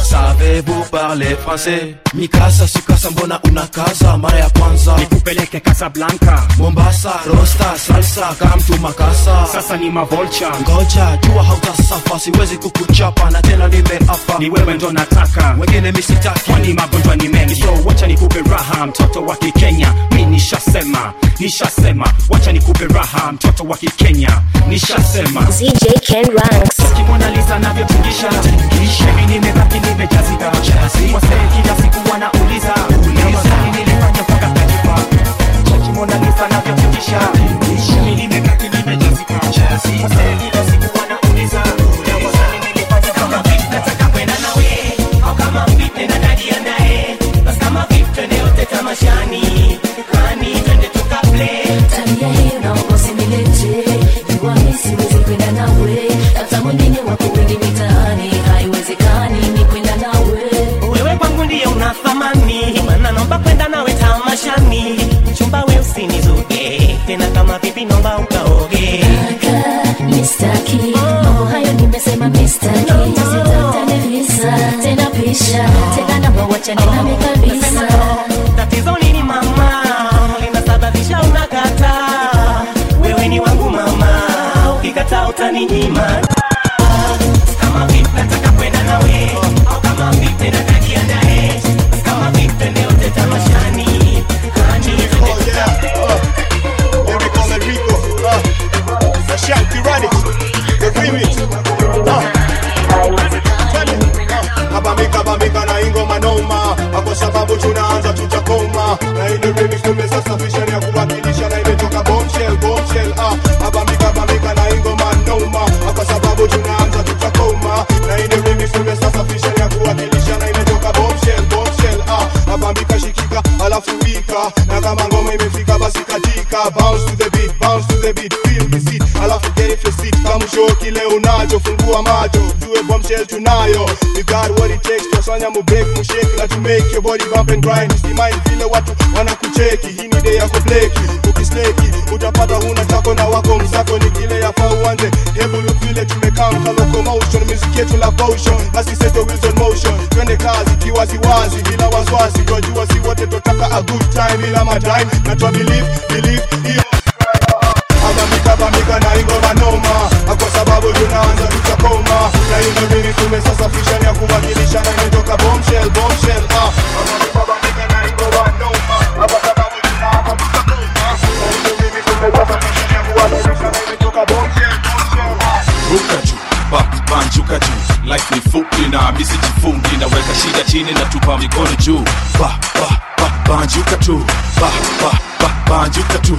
Savez-vous parler français? Mikasa sikasa mbona unakaza mara ya kwanza nikupeleke Casablanca, Mombasa, Rosta, salsa, kamtu makasa. Sasa ni mavolcha, ngoja jua hautasafa, siwezi kukuchapa na tena nimeapa. Ni wewe ndo nataka, wengine misitaki, kwani magonjwa ni mengi. So wacha nikupe raha, mtoto wa Kikenya. Mi nishasema, wacha nikupe raha, mtoto wa Kikenya. Nishasema DJ Ken Ranks. Kimona Lisa navyotingisha, mimi nimebaki nimejazika. Wasee kila siku wanauliza, maswali nilifanya mpaka kajipa. Kimona Lisa navyotingisha, mimi nimebaki nimejazika. Wasee kila siku wanauliza, maswali nilifanya kama vipi nataka kwenda nawe, au kama vipi na dadi anaye. Basi kama vipi twende yote tamashani, kani twende tukaplay. Tabia hiyo naomba usinilete, jua mimi siwezi kwenda nawe. Hata mwingine wako wengi mitaani, haiwezekani ni kwenda nawe. Wewe kwangu ndiye una thamani, maana naomba kwenda nawe tamashani. Mchumba we usinizuge, tena kama vipi naomba ukaoge. Kaka, mistaki, mambo hayo nimesema mistaki. Tusitafutane visa, tena pisha, tena namba wachane nami kabisa. Tatizo nini mama, linasababisha unakata. Wewe ni wangu mama, ukikataa utaninyima. Kama vipi nataka kwenda nawe, au kama vipi nataka jiandae. Kama vipi twende yote tamashani, kani twende Lyrical Enrico, the Shanty Radix, the remix. Abamika na ingoma noma, kwa sababu tunaanza tutakoma. Na ile remix tumesasafisha ya kuwakilisha na imetoka bombshell. Abamika na ingoma noma, kwa sababu tunaanza tutakoma. Na ile remix tumesasafisha ya kuwakilisha na imetoka bombshell. Abamika shikika alafu wika, na kama ngoma imefika basi katika. Bounce to the beat, feel the seat, alafu get if you sit. Kama show kile unacho, fungua macho, jue bombshell tunayo. We got what it takes, tusanya mu break, mu shake, na to make your body bump and grind. Usimine vile watu wanakucheki, hii ni day ya kubleki. Ukisleki, utapata huna chako na wako mzako ni kile ya uanze. Hebu look vile tumekam kwa locomotion, music yetu la potion, basi set the wheels on motion. Twende kazi kiwaziwazi, bila wasiwasi, jua si wote tutaka a good time, bila madime, na tu believe, hiyo. Abamika na ingoma noma, kwa sababu tunaanza tutakoma. Na hiyo ndio tumesasafisha ya kuwakilisha na imetoka bombshell. Abamika na ingoma noma, kwa sababu tunaanza tutakoma. Na hiyo ndio tumesasafisha ya kuwakilisha na imetoka bombshell. Ruka juu, banjuka juu, life ni fupi na misi jifungi. Naweka shida chini na tupa mikono juu. Banjuka tu, banjuka tu,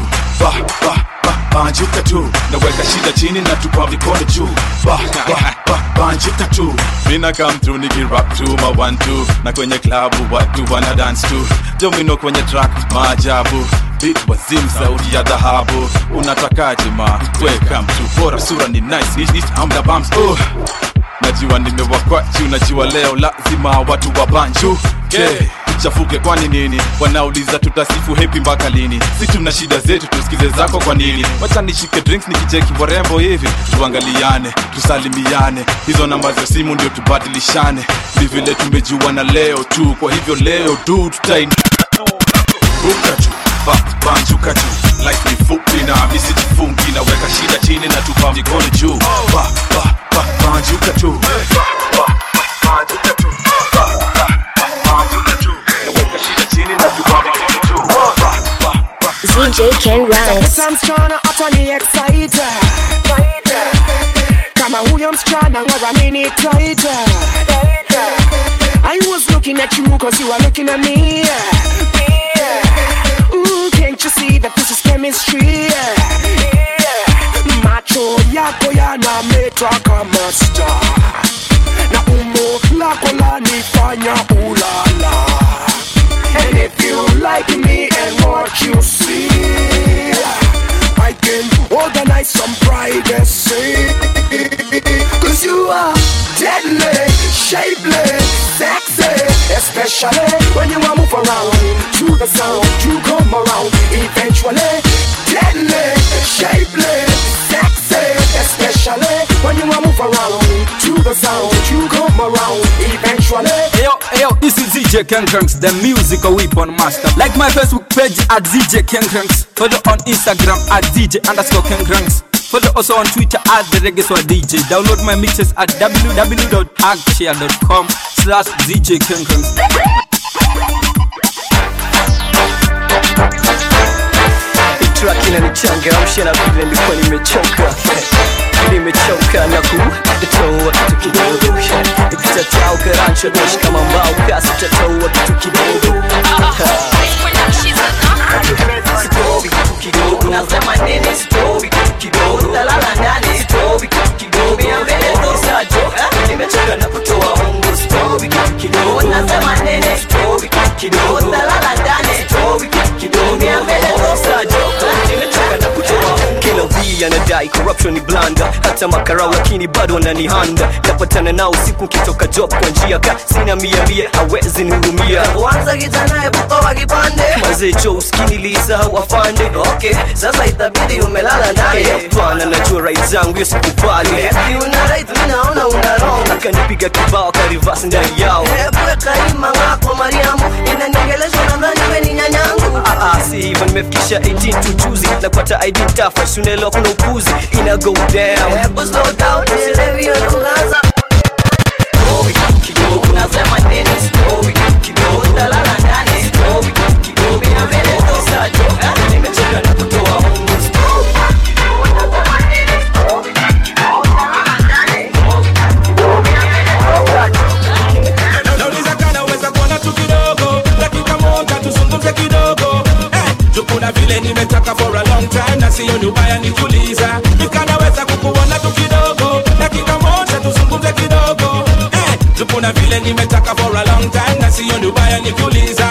banjuka tu. Naweka shida chini na tupa mikono juu. Banjuka tu. Mina come through niki rap tu ma 1-2, na kwenye klabu watu wana dance tu. Domino kwenye track maajabu, beat wazim sauti ya dhahabu. Unatakaje ma, welcome to bora sura ni nice, hamna bumps. Najua nimewakwa juu, najua leo lazima watu wa banju. Chafuke kwani nini, wanauliza tutasifu happy mpaka lini. Si tuna shida zetu, tusikize zako kwa nini. Wacha nishike drinks nikicheki warembo hivi, tuangaliane, tusalimiane. Hizo namba za simu ndio tubadilishane. Ni vile tumejuana leo tu, kwa hivyo leo tu tutaini. Ruka juu, banjuka juu, life ni fupi na misi jifungi. Naweka shida chini na tupa mikono juu. Banjuka juu, banjuka juu. DJ Ken Ranks. Msichana atani excited, kama huyo msichana waramini tighter. I was looking at you cause you are looking at me. Ooh, can't you see that this is chemistry? Macho yako yanameta kama star, na umbo lako lanifanya ulala. And if you like me and what you see, I can organize some privacy. Cause you are deadly, shapely, sexy. Especially when you move around to the sound, you come around eventually. Deadly, shapely, sexy. Especially when you move around to the sound, you come around eventually. This is ZJ Ken Cranks, the musical weapon master. Like my Facebook page at ZJ Ken Cranks. Follow on Instagram at ZJ_Ken Cranks. Follow also on Twitter at The Reggae Swat DJ. Download my mixes at www.hackshare.com/ZJ Ken Cranks. Track inanichangamsha na vile nilikuwa nimechoka na kutoa kitu kidogo nikitatoa karancho dosh kama mbao kasi utatoa kitu kidogo sitobi kitu kidogo nasema nini sitobi kitu kidogo talala ndani sitobi kitu kidogo ya mbele dosa joka nimechoka na kutoa ungu sitobi kitu kidogo nasema nini sitobi kitu kidogo talala ndani sitobi kitu kidogo ya mbele dosa joka nimechoka na kutoa kila via anadai corruption ni blanda hata makarau lakini bado wananihanda napatana nao siku kitoka job kwa njia ka sina mia hawezi nihurumia kwanza kijana ebuka wa kipande mazee cho uskini lisa hawafande okay sasa itabidi umelala naye hapana najua right zangu hiyo sikubali una right ninaona una wrong akanipiga kibao karivasi ndani yao hebu kaima ngako Mariamu inaniongelesha nadhani wewe ni nyanyangu si hivyo nimefikisha 18 tujuzi napata ID tafa sunelo kuna upuzi ina go down hebu slow down nielewi hiyo tunaanza kidogo nasema nini story kidogo talala ndani story kidogo ya mbele dosa joka nimechoka na kutoa ungu story kidogo nasema nini story kidogo talala ndani kidogo ya mbele dosa joka nauliza kana uweza kuona tu kidogo dakika moja tuzungumze kidogo kuna vile nimetaka for a long time na siyo ni ubaya nikuuliza nikanaweza kukuona tu kidogo dakika moja tuzungumze kidogo kuna vile nimetaka for a long time na siyo ni ubaya nikuuliza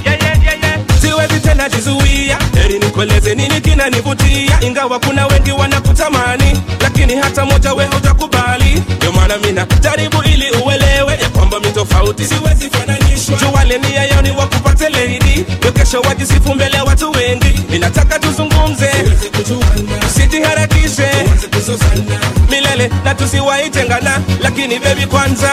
siwezi tena jizuia heri nikueleze nini kinanivutia ingawa kuna wengi wanakutamani lakini hata moja wewe hutakubali ndio maana mina jaribu ili uelewe ya kwamba mi tofauti siwezi fananishwa juwale ni yao ni wakupate lady kesho wajisifu mbele ya watu wengi ninataka tuzungumze usijiharakishe milele na tusiwaitengana lakini baby kwanza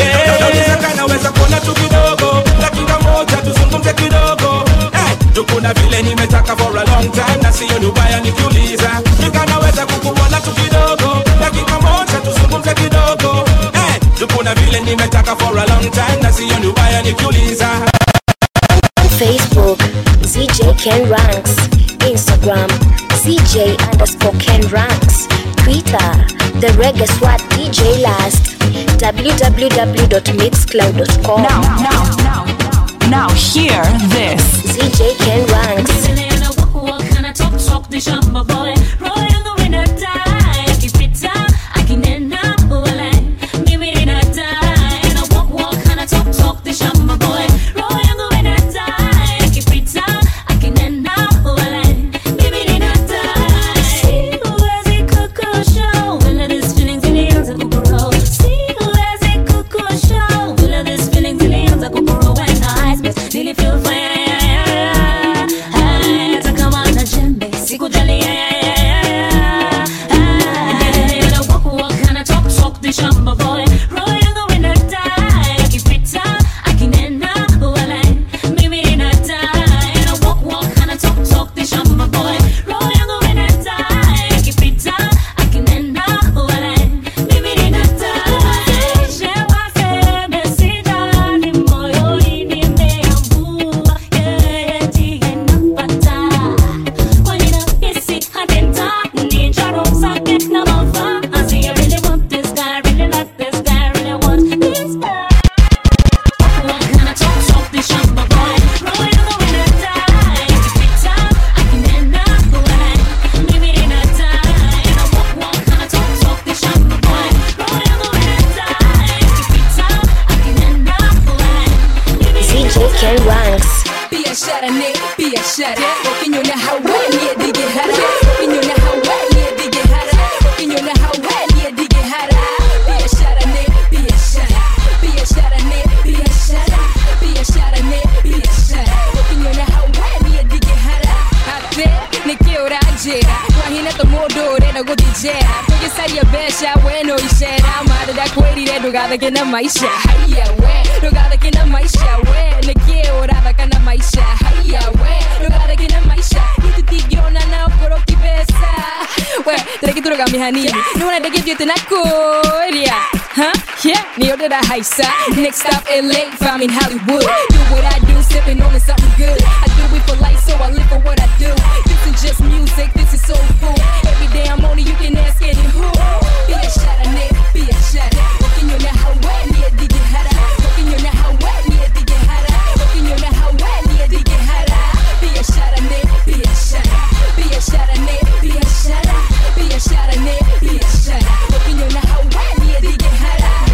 naweza kuona tu kidogo dakika moja tuzungumze kidogo kuna vile nimetaka for a long time na siyo ni ubaya nikiuliza nikanaweza kukuona tu kidogo dakika moja tuzungumze kidogo kuna vile nimetaka for a long time na siyo ni ubaya nikiuliza Facebook ZJ Ken Ranks, Instagram ZJ_Ken Ranks, Twitter The Reggae Swat DJ Last, www.mixcloud.com. Now hear this. ZJ Ken Ranks. go dijera Porque saia becha, bueno e cheira Amada da coerire, drogada que na maisha Haia, we, drogada que na maisha We, negue orada que na maisha Haia, we, drogada que na maisha Itu tigiona na poro kibesa We, tere que droga mi hanini Nuna de que diete na coria Huh? Yeah, ni order da haisa Next stop LA, found in Hollywood Do what I do, sipping on something good I do it for life, so I live for what I do This is just music, this is soul food Every day I'm on it, you can ask any who Be a shot of it, be a shot Walking on the highway, near diggy hara Walking on the highway, near diggy hara Walking on the highway, near diggy hara Be a shot of it, be a shot Be a shot of it, be a shot Be a shot of it, be a shot Walking on the highway, near diggy hara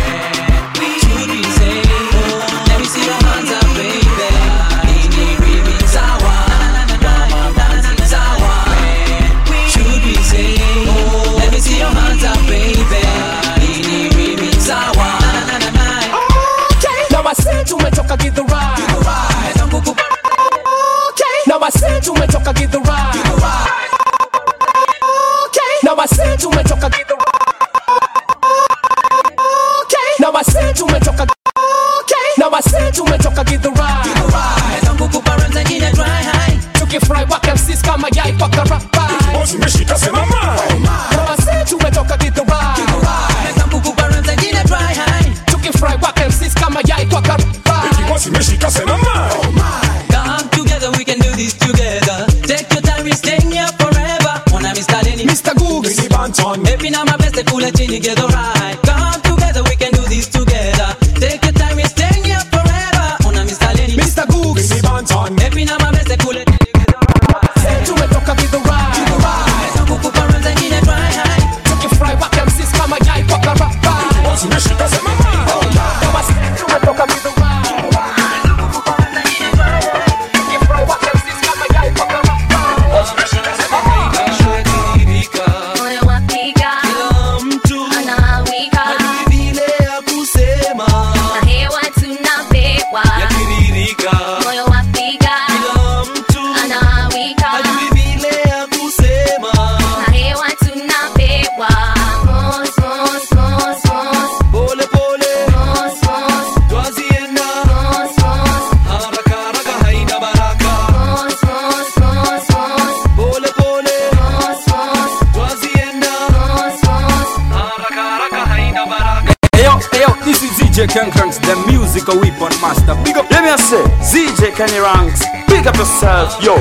Let me see your hands up, baby. Ini ribi sawa, dancing sawa. Should we say, let me see your hands up, baby. Ini ribi sawa. Okay. Now I said you make talk, get the ride. Okay. Now I said you make talk, get the ride. Okay. Now I said you make talk, get the ride. Okay. Now I said you make talk. Now I said you talk get the ride. Tukifry waka msiska mayai kwa karapa. Umeshika sema mai. Now I said you talk get the ride. Tukifry waka msiska mayai kwa karapa. Umeshika sema mai. Come together, we can do this together. Take your time, we're staying here forever. When I'm studying, Mr. Googs, every now my best, cool and chini get the ride. Come together, we can do this together. Take your time, we're staying here forever. When I'm studying, Mr. Googs, every now my best, cool and chini get the ride. said you talk get the ride. Tukifry waka msiska mayai kwa karapa. Umeshika sema mai. Now I said you talk get the ride. Tukifry waka msiska mayai kwa karapa. Moyo wapiga, anawika, na hewa tunabebwa. Moyo wapiga, anawika, na hewa tunabebwa. Mos, mos, mos, mos. Mos, mos. Mos, mos. Mos, mos, mos, mos. Hey yo, this is ZJ Ken Ranks, the musical weapon master. Big up. Let me say, ZJ Kenny Ranks, big up yourself, yo.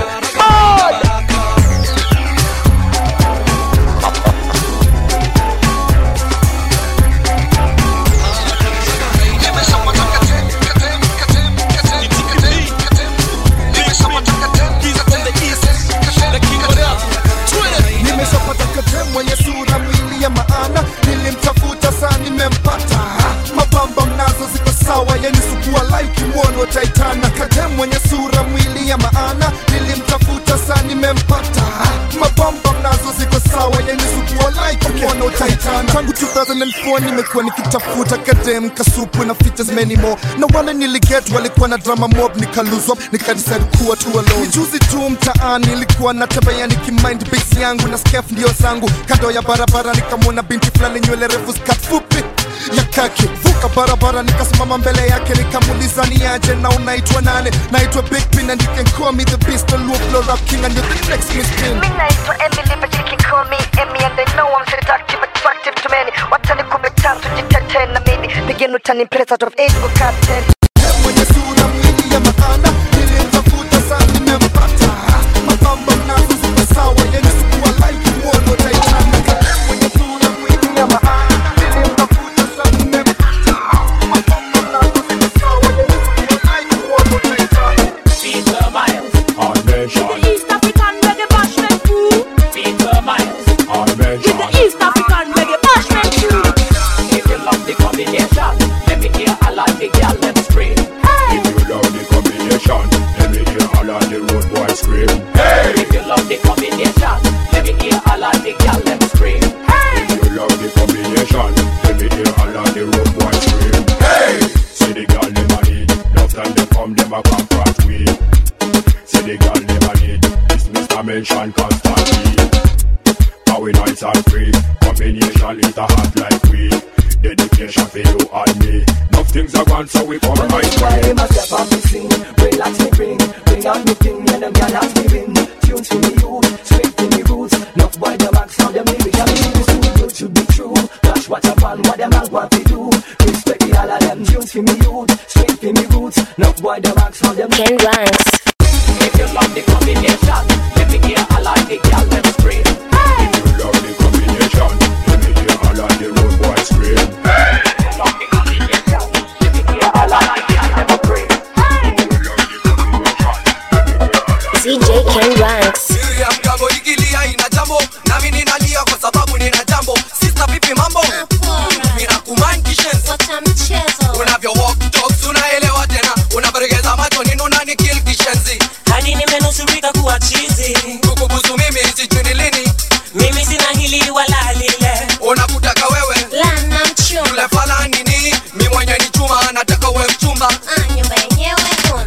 Nimeshapata kadem mwenye sura mwili ya maana, nilimtafuta sana nimempata. Mabamba mnazo ziko sawa, yani sukua like mwono taitana. Kadem mwenye sura mwili ya maana, nilimtafuta sana nimempata. Mabamba mnazo ziko sawa, yani sukua like mwono taitana. Tangu 2004 nimekuwa nikitafuta kadem kasupu na features many more. Na wale niliget walikuwa na drama mob, nikaluzwa nikadecide kuwa tu alone. Juzi tu mtaani nilikuwa natembea nikimind base yangu na skef ndio zangu. Kando ya barabara nikamwona binti fulani nywele refu skat fupi ya kaki. Vuka barabara nikasimama mbele yake nikamuuliza ni aje na unaitwa nane? Naitwa Big Pin and you can call me the beast, the low flow rap king and you're the next Miss Pin. Me naitwa Emily but you can call me Emmy and I know I'm seductive, attractive to many. Watani kumeta tujitete na mimi. Begin utani press out of 8 go captain. Mwenye sura mwili ya maana, nilimtafuta sana nimempata. Mabamba mnazo ziko sawa, yani sikuwa like mwono taitana. Mwenye sura mwili ya maana, nilimtafuta sana nimempata. Mabamba mnazo ziko sawa, yani sikuwa like mwono taitana. Peter Miles on mission. With the East African reggae bashment crew. Peter Miles on mission. With the East African reggae bashment crew. If you love the combination, let me hear a lot the girl them scream. If you love the combination, let me hear all of the road boys scream. Hey! If you love the combination, let me hear all of the girl them scream. Hey! If you love the combination, let me hear all of the road boys scream. Hey! See the girl them a need, love time they come them a confront we. See the girl them a need, this Mr. Mention constantly. How we nice and free. Combination is a hot like weed. Dedication for you and me. Enough things are gone, so we come right way. My step on me sing, relax me bring out me thing, and them gyal ask me win. Tunes for me youth, straight for me roots. Enough boy them ask how them lyrics and me too good to be true. Gosh, what a fun, what them all want to do. Respect the all of them tunes for me youth, straight for me roots. Enough boy them ask how them Ken Ranks. If you love the combination, let me hear all of the gyal them scream. If you love the combination, let me hear all of the road boys scream. CJ Ken Ranks. Mgambo ikilia ina jambo, nami ninalia kwa sababu nina jambo. Sister vipi mambo? Mina kumankishes. Wacha mchezo. Unavyo walk talks unaelewa tena. Unabaregeza macho nini unani kill kishenzi. Hadi nimenusurika kuwa chizi. Kukubusu mimi sijui ni lini. Mimi sina hili wala lile. Unakutaka wewe. Lana mchumba. Yule fala nini? Mi mwenye ni chuma nataka wewe mchumba. Nyumba yenyewe kuna.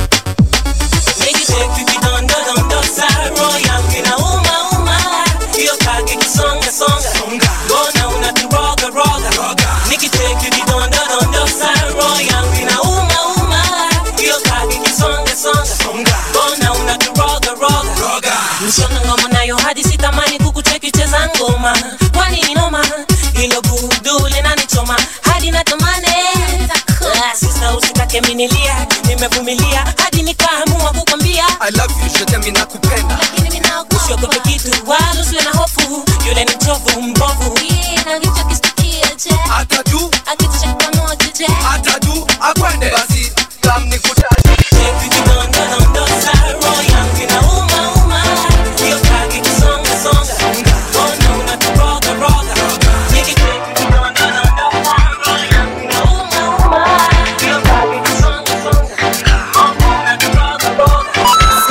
Bona unaturoga roga. Nikiteke vidonda donda saro yangu inauma. Hiyo kaki kisonga. Bona unaturoga roga. Mshona ngoma nayo hadi sitamani kukucheki cheza ngoma. Kwani ni noma? Hilo budu linanichoma hadi natamani. Sasa usitake minilia, nimevumilia hadi nikaamua kukwambia I love you, shote mimi nakupenda. Lakini mimi naogopa usiogope kitu wala usiwe na hofu. Yule ni mchovu mbovu. Na hicho kisikia je? Atadu Akitisha pamoja je? Atadu akwende basi tam nikutaje. Take it down saro yangu inauma. Hiyo kaki kisonga. Bona unaturoga roga. Nikiteke down saro yangu inauma. Hiyo kaki kisonga. Bona unaturoga roga.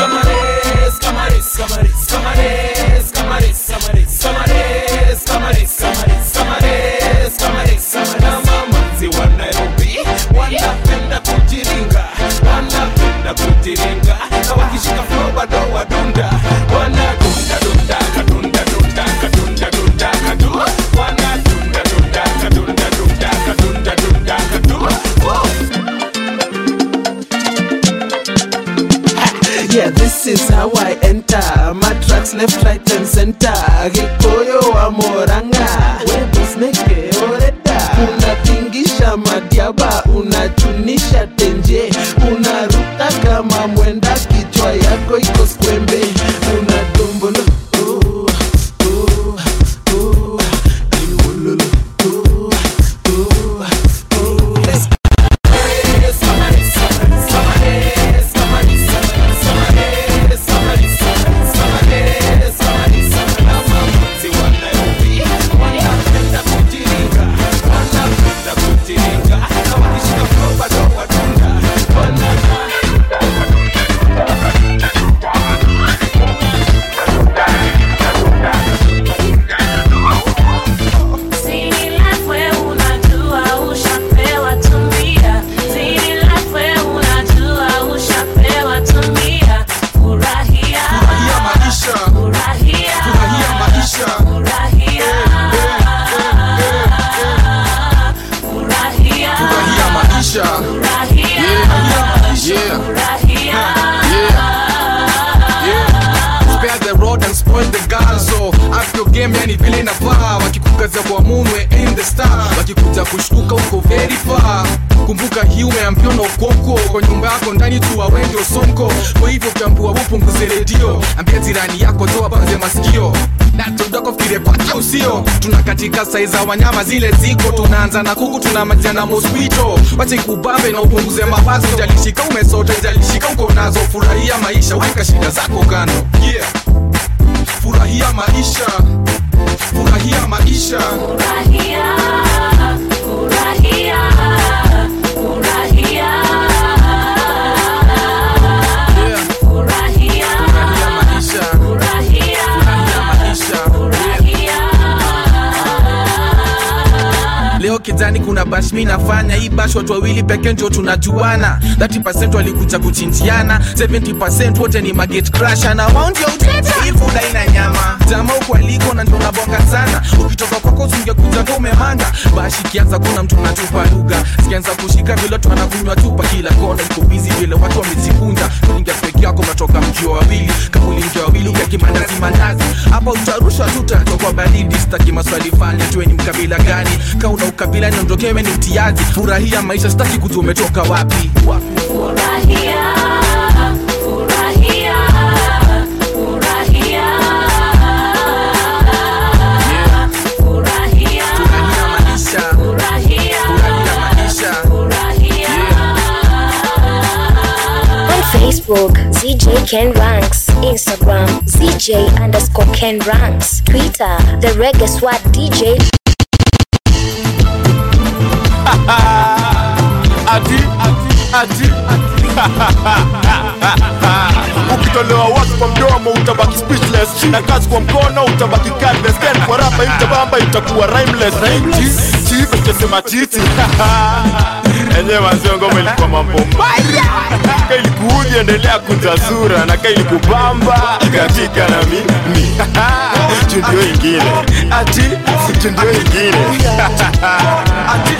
Kutiringa na wakishika flow bado wadunda wanadunda Yeah, this is how I enter. My tracks left, right and center. Gikoyo wa moranga Webo snake oreta. Unatingisha madiaba, unachunisha tenje. Unaruka kama mwenda, kichwa yako iko skwembe. Unadombolo yani vile inafaa, wakikukaza kwa munwe in the star, wakikuja kushtuka uko very far. Kumbuka hii umeambiwa na ukoko, kwa nyumba yako ndani tu wawe ndio sonko. Kwa hivyo ukiambiwa upunguze redio, ambia jirani yako toa panze masikio. Na tudoko fikire pata usio, tunakatika size za wanyama zile ziko. Tunaanza na kuku tunamalizia na mosquito. Wacha ikubambe na upunguze mawazo, jalishika umesota, jalishika uko nazo. Furahia maisha, weka shida zako kando. Yeah. Furahia maisha. Furahia maisha. Furahia. Furahia. Furahia. Yeah. Furahia. Furahia maisha. Furahia. Furahia maisha. Furahia. Leo kijani kuna kuna bash mimi nafanya hii bash watu wawili pekee ndio tunajuana 30% walikuja kuchinjiana 70% wote ni magate crasher na round ya uteta hivyo daina nyama jamaa huko aliko na ndio nabonga sana ukitoka kwako usingekuja kwa umemanga bash ikianza kuna mtu anatupa lugha sikianza kushika vile watu wanakunywa tupa kila kona iko busy vile watu wamejikunja kuingia peke yako matoka mkio wawili kabuli mkio wawili ukimandazi mandazi hapa utarusha tutatoka baridi sitaki maswali fanya tuwe ni mkabila gani kauna ukabila niondokewe ni mtiaji furahia maisha sitaki kujua umetoka wapi Furahia, furahia, furahia. Furahia, furahia maisha, furahia maisha, furahia. On Facebook, ZJ Ken Ranks. Instagram, ZJ_Ken Ranks. Twitter, The Reggae Swat DJ. Ati ukitolewa wazi kwa mdomo utabaki speechless na kazi kwa mkono utabaki cardless then kwa rapa itabamba itakuwa rhymeless chief itasema titi enyewe wazee ngoma ilikuwa mambo mbaya kaili kuudi endelea kutazura na kaili kubamba katika na mimi ndio ingine ati ndio ingine ati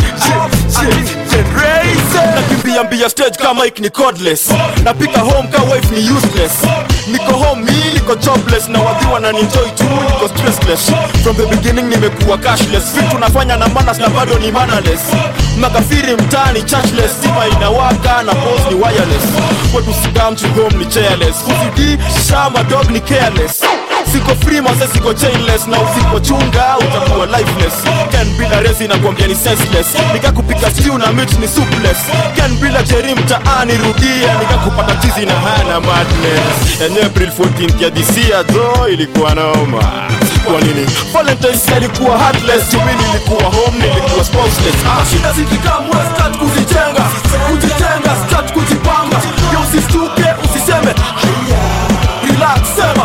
nakimbia mbia stage kama ik ni cordless napika home ka wife ni useless niko home mi niko jobless na wadhiwa na enjoy tu niko stressless from the beginning nimekuwa cashless vitu nafanya na manas na bado ni mannerless makafiri mtani churchless sima inawaka na pose ni wireless kwetu sikam to home ni chairless kuzidi shama dog ni careless siko free mase siko chainless na usipochunga utakuwa lifeless Ken bila resi na kuambia ni senseless nikakupika stew na meat ni soupless Ken bila cherry mtaani rudia nikakupata chizi na hana madness and April 14th ya this year though ilikuwa noma kwa nini Valentine's ilikuwa heartless mimi nilikuwa home nilikuwa spouseless shida zikikamwe start kujitenga start kujipanga yo usistuke usiseme relax sema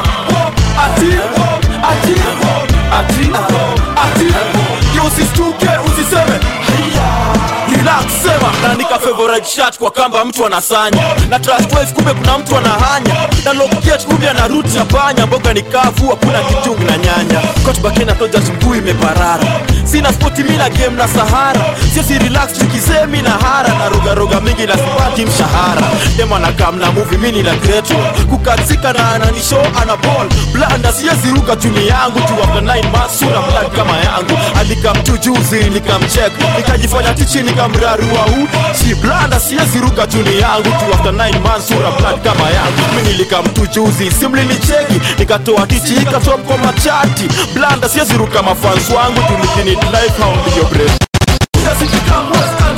yo usistuke usiseme relax sema na nika favorite shot kwa kamba mtu anasanya na trust wife kumbe kuna mtu anahanya na locket kumbe ana root ya panya mboga ni kavu hakuna kitungu na nyanya coach bakena toja subuhi imeparara sina spoti mina game na Sahara sisi relax tukisemi na hara na roga mingi na sipati mshahara dema na kam na movie mini na greto kukatika na ananisho ana ball blanda siwezi ruka tuni yangu tu after 9 months sura blood kama yangu alikamtujuzi nikamcheck nikajifanya tichi nikamrarua huu si blanda siwezi ruka tuni yangu tu after 9 months sura blood kama yangu mimi nilikamtujuzi simli ni cheki nikatoa tichi ikatop kwa machati blanda siwezi ruka mafans wangu tulikini life how do your breath Kujitenga,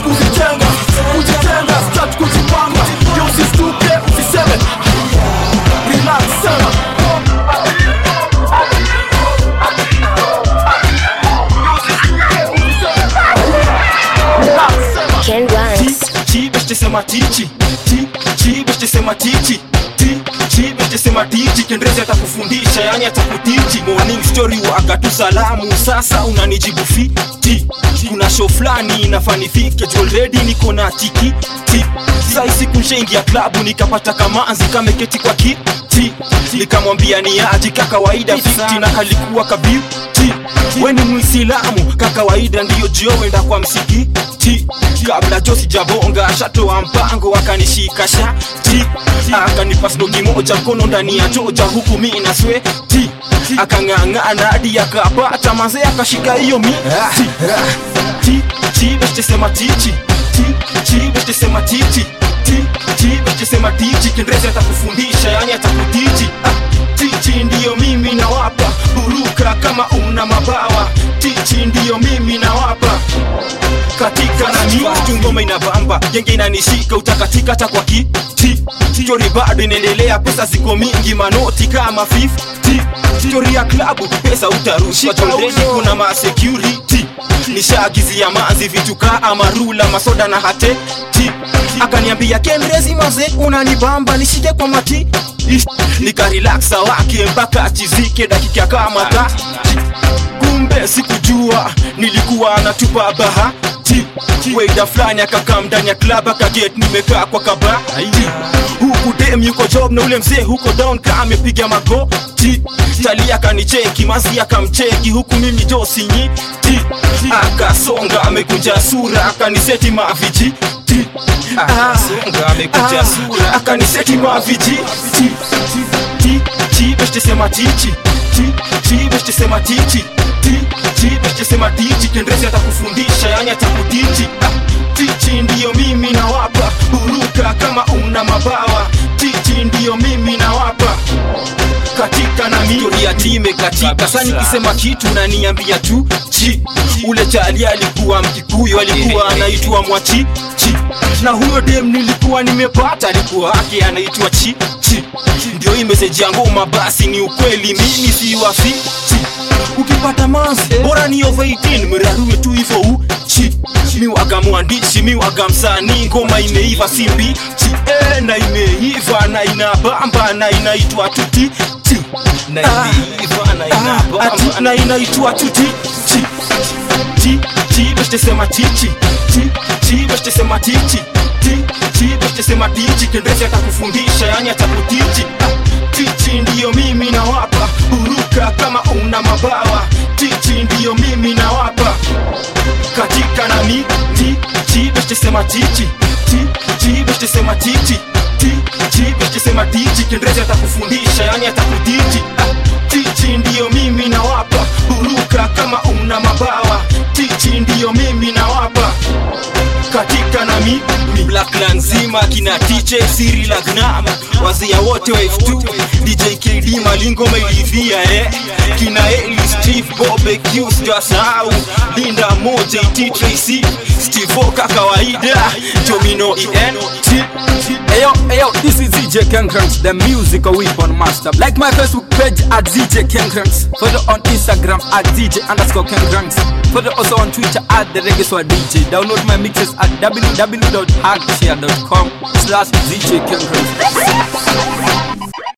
start kujipanga yo usistuke, usiseme relax, sema Ken Ranks. Sema tichi sema tichi sema tichi Kendrezi atakufundisha yani atakutichi morning story waga tu salamu sasa unanijibu fiti kuna show flani inafanifike already niko na tiki sai siku nshaingia klabu nikapata kamanzi kameketi kwa kiti nikamwambia ni aje kawaida 50 na kalikuwa kabiuti weni muislamu kawaida ndiyo jio wenda kwa msikiti kabla josi jabonga shatoa mpango akanishika shati akanipa snogi moja mkono ndani ya toja huku mimi na sweti akang'ang'ana hadi akapata manze akashika hiyo miti sema tichi sema tichi sema tichi Kendrezi atakufundisha yani atakutichi tichi ndiyo mimi nawapa buruka kama una mabawa tichi ndiyo mimi nawapa katika na ni ngoma inabamba genge inanishika utakatika hata kwa kiti story bado inaendelea pesa ziko mingi manoti kama 50 story ya klabu pesa utarushika already kuna ma security nishagizia manzi vitu kaa marula masoda na hate akaniambia Kendrezi maze unanibamba nishike kwa mati nikarelaxa wake mpaka achizike dakika kama kumbe sikujua nilikuwa natupa bahati Weda flani akakaa ndani ya club akaget nimekaa kwa kaba. Huku dem yuko job na ule mzee huko down kama amepiga mago. Tali akanicheki mazi akamcheki huku mimi josinyi. Akasonga amekunja sura akaniseti maviji. Akasonga amekunja sura akaniseti maviji. Beste sema tichi. Beste sema tichi. Beste sema tichi. Kendrezi atakufundisha yani atakutichi. Tichi ndiyo mimi na wapa. Buruka kama una mabawa. Tichi ndiyo mimi na wapa. Katika na mimi ya time katika. Sasa nikisema kitu na niambia tu ule chali alikuwa Mkikuyu alikuwa anaitwa Mwachi. Na huyo dem nilikuwa nimepata alikuwa haki anaitwa Chi. Ndio hii message yangu mabasi ni ukweli mimi si wafi. Ukipata manzi bora ni over 18 mraruwe tu hivyo mi waga mwandishi mi waga msanii ngoma imeiva simbi na imeiva na inabamba na inaitwa tuti na imeiva na inabamba na inaitwa tuti beste sema tichi beste sema tichi beste sema tichi kendrezi atakufundisha yani atakutichi. Tichi ndiyo mimi na wapa. Buruka kama una mabawa. Tichi ndiyo mimi na wapa. Katika na mi beste sema tichi beste sema tichi beste sema tichi kendrezi atakufundisha yani atakutichi. Tichi ndiyo mimi na wapa. Buruka kama una mabawa. Tichi ndiyo mimi na wapa. Katika na mi Blackland nzima kina DJ Siri Lagnam wazia wote wa F2 DJ KD Malingo Mailivia kina Eli Steve Bobe Q Stasau Linda Moja T Tracy Steve Oka kawaida Domino EN. Yo, this is ZJ Ken Cranks, the musical weapon master. Like my Facebook page at ZJ Ken Cranks. Follow on Instagram at DJ_Ken Cranks. Follow also on Twitter at the Reggae Swag DJ. Download my mixes at www.hardshare.com/ZJ Ken Cranks.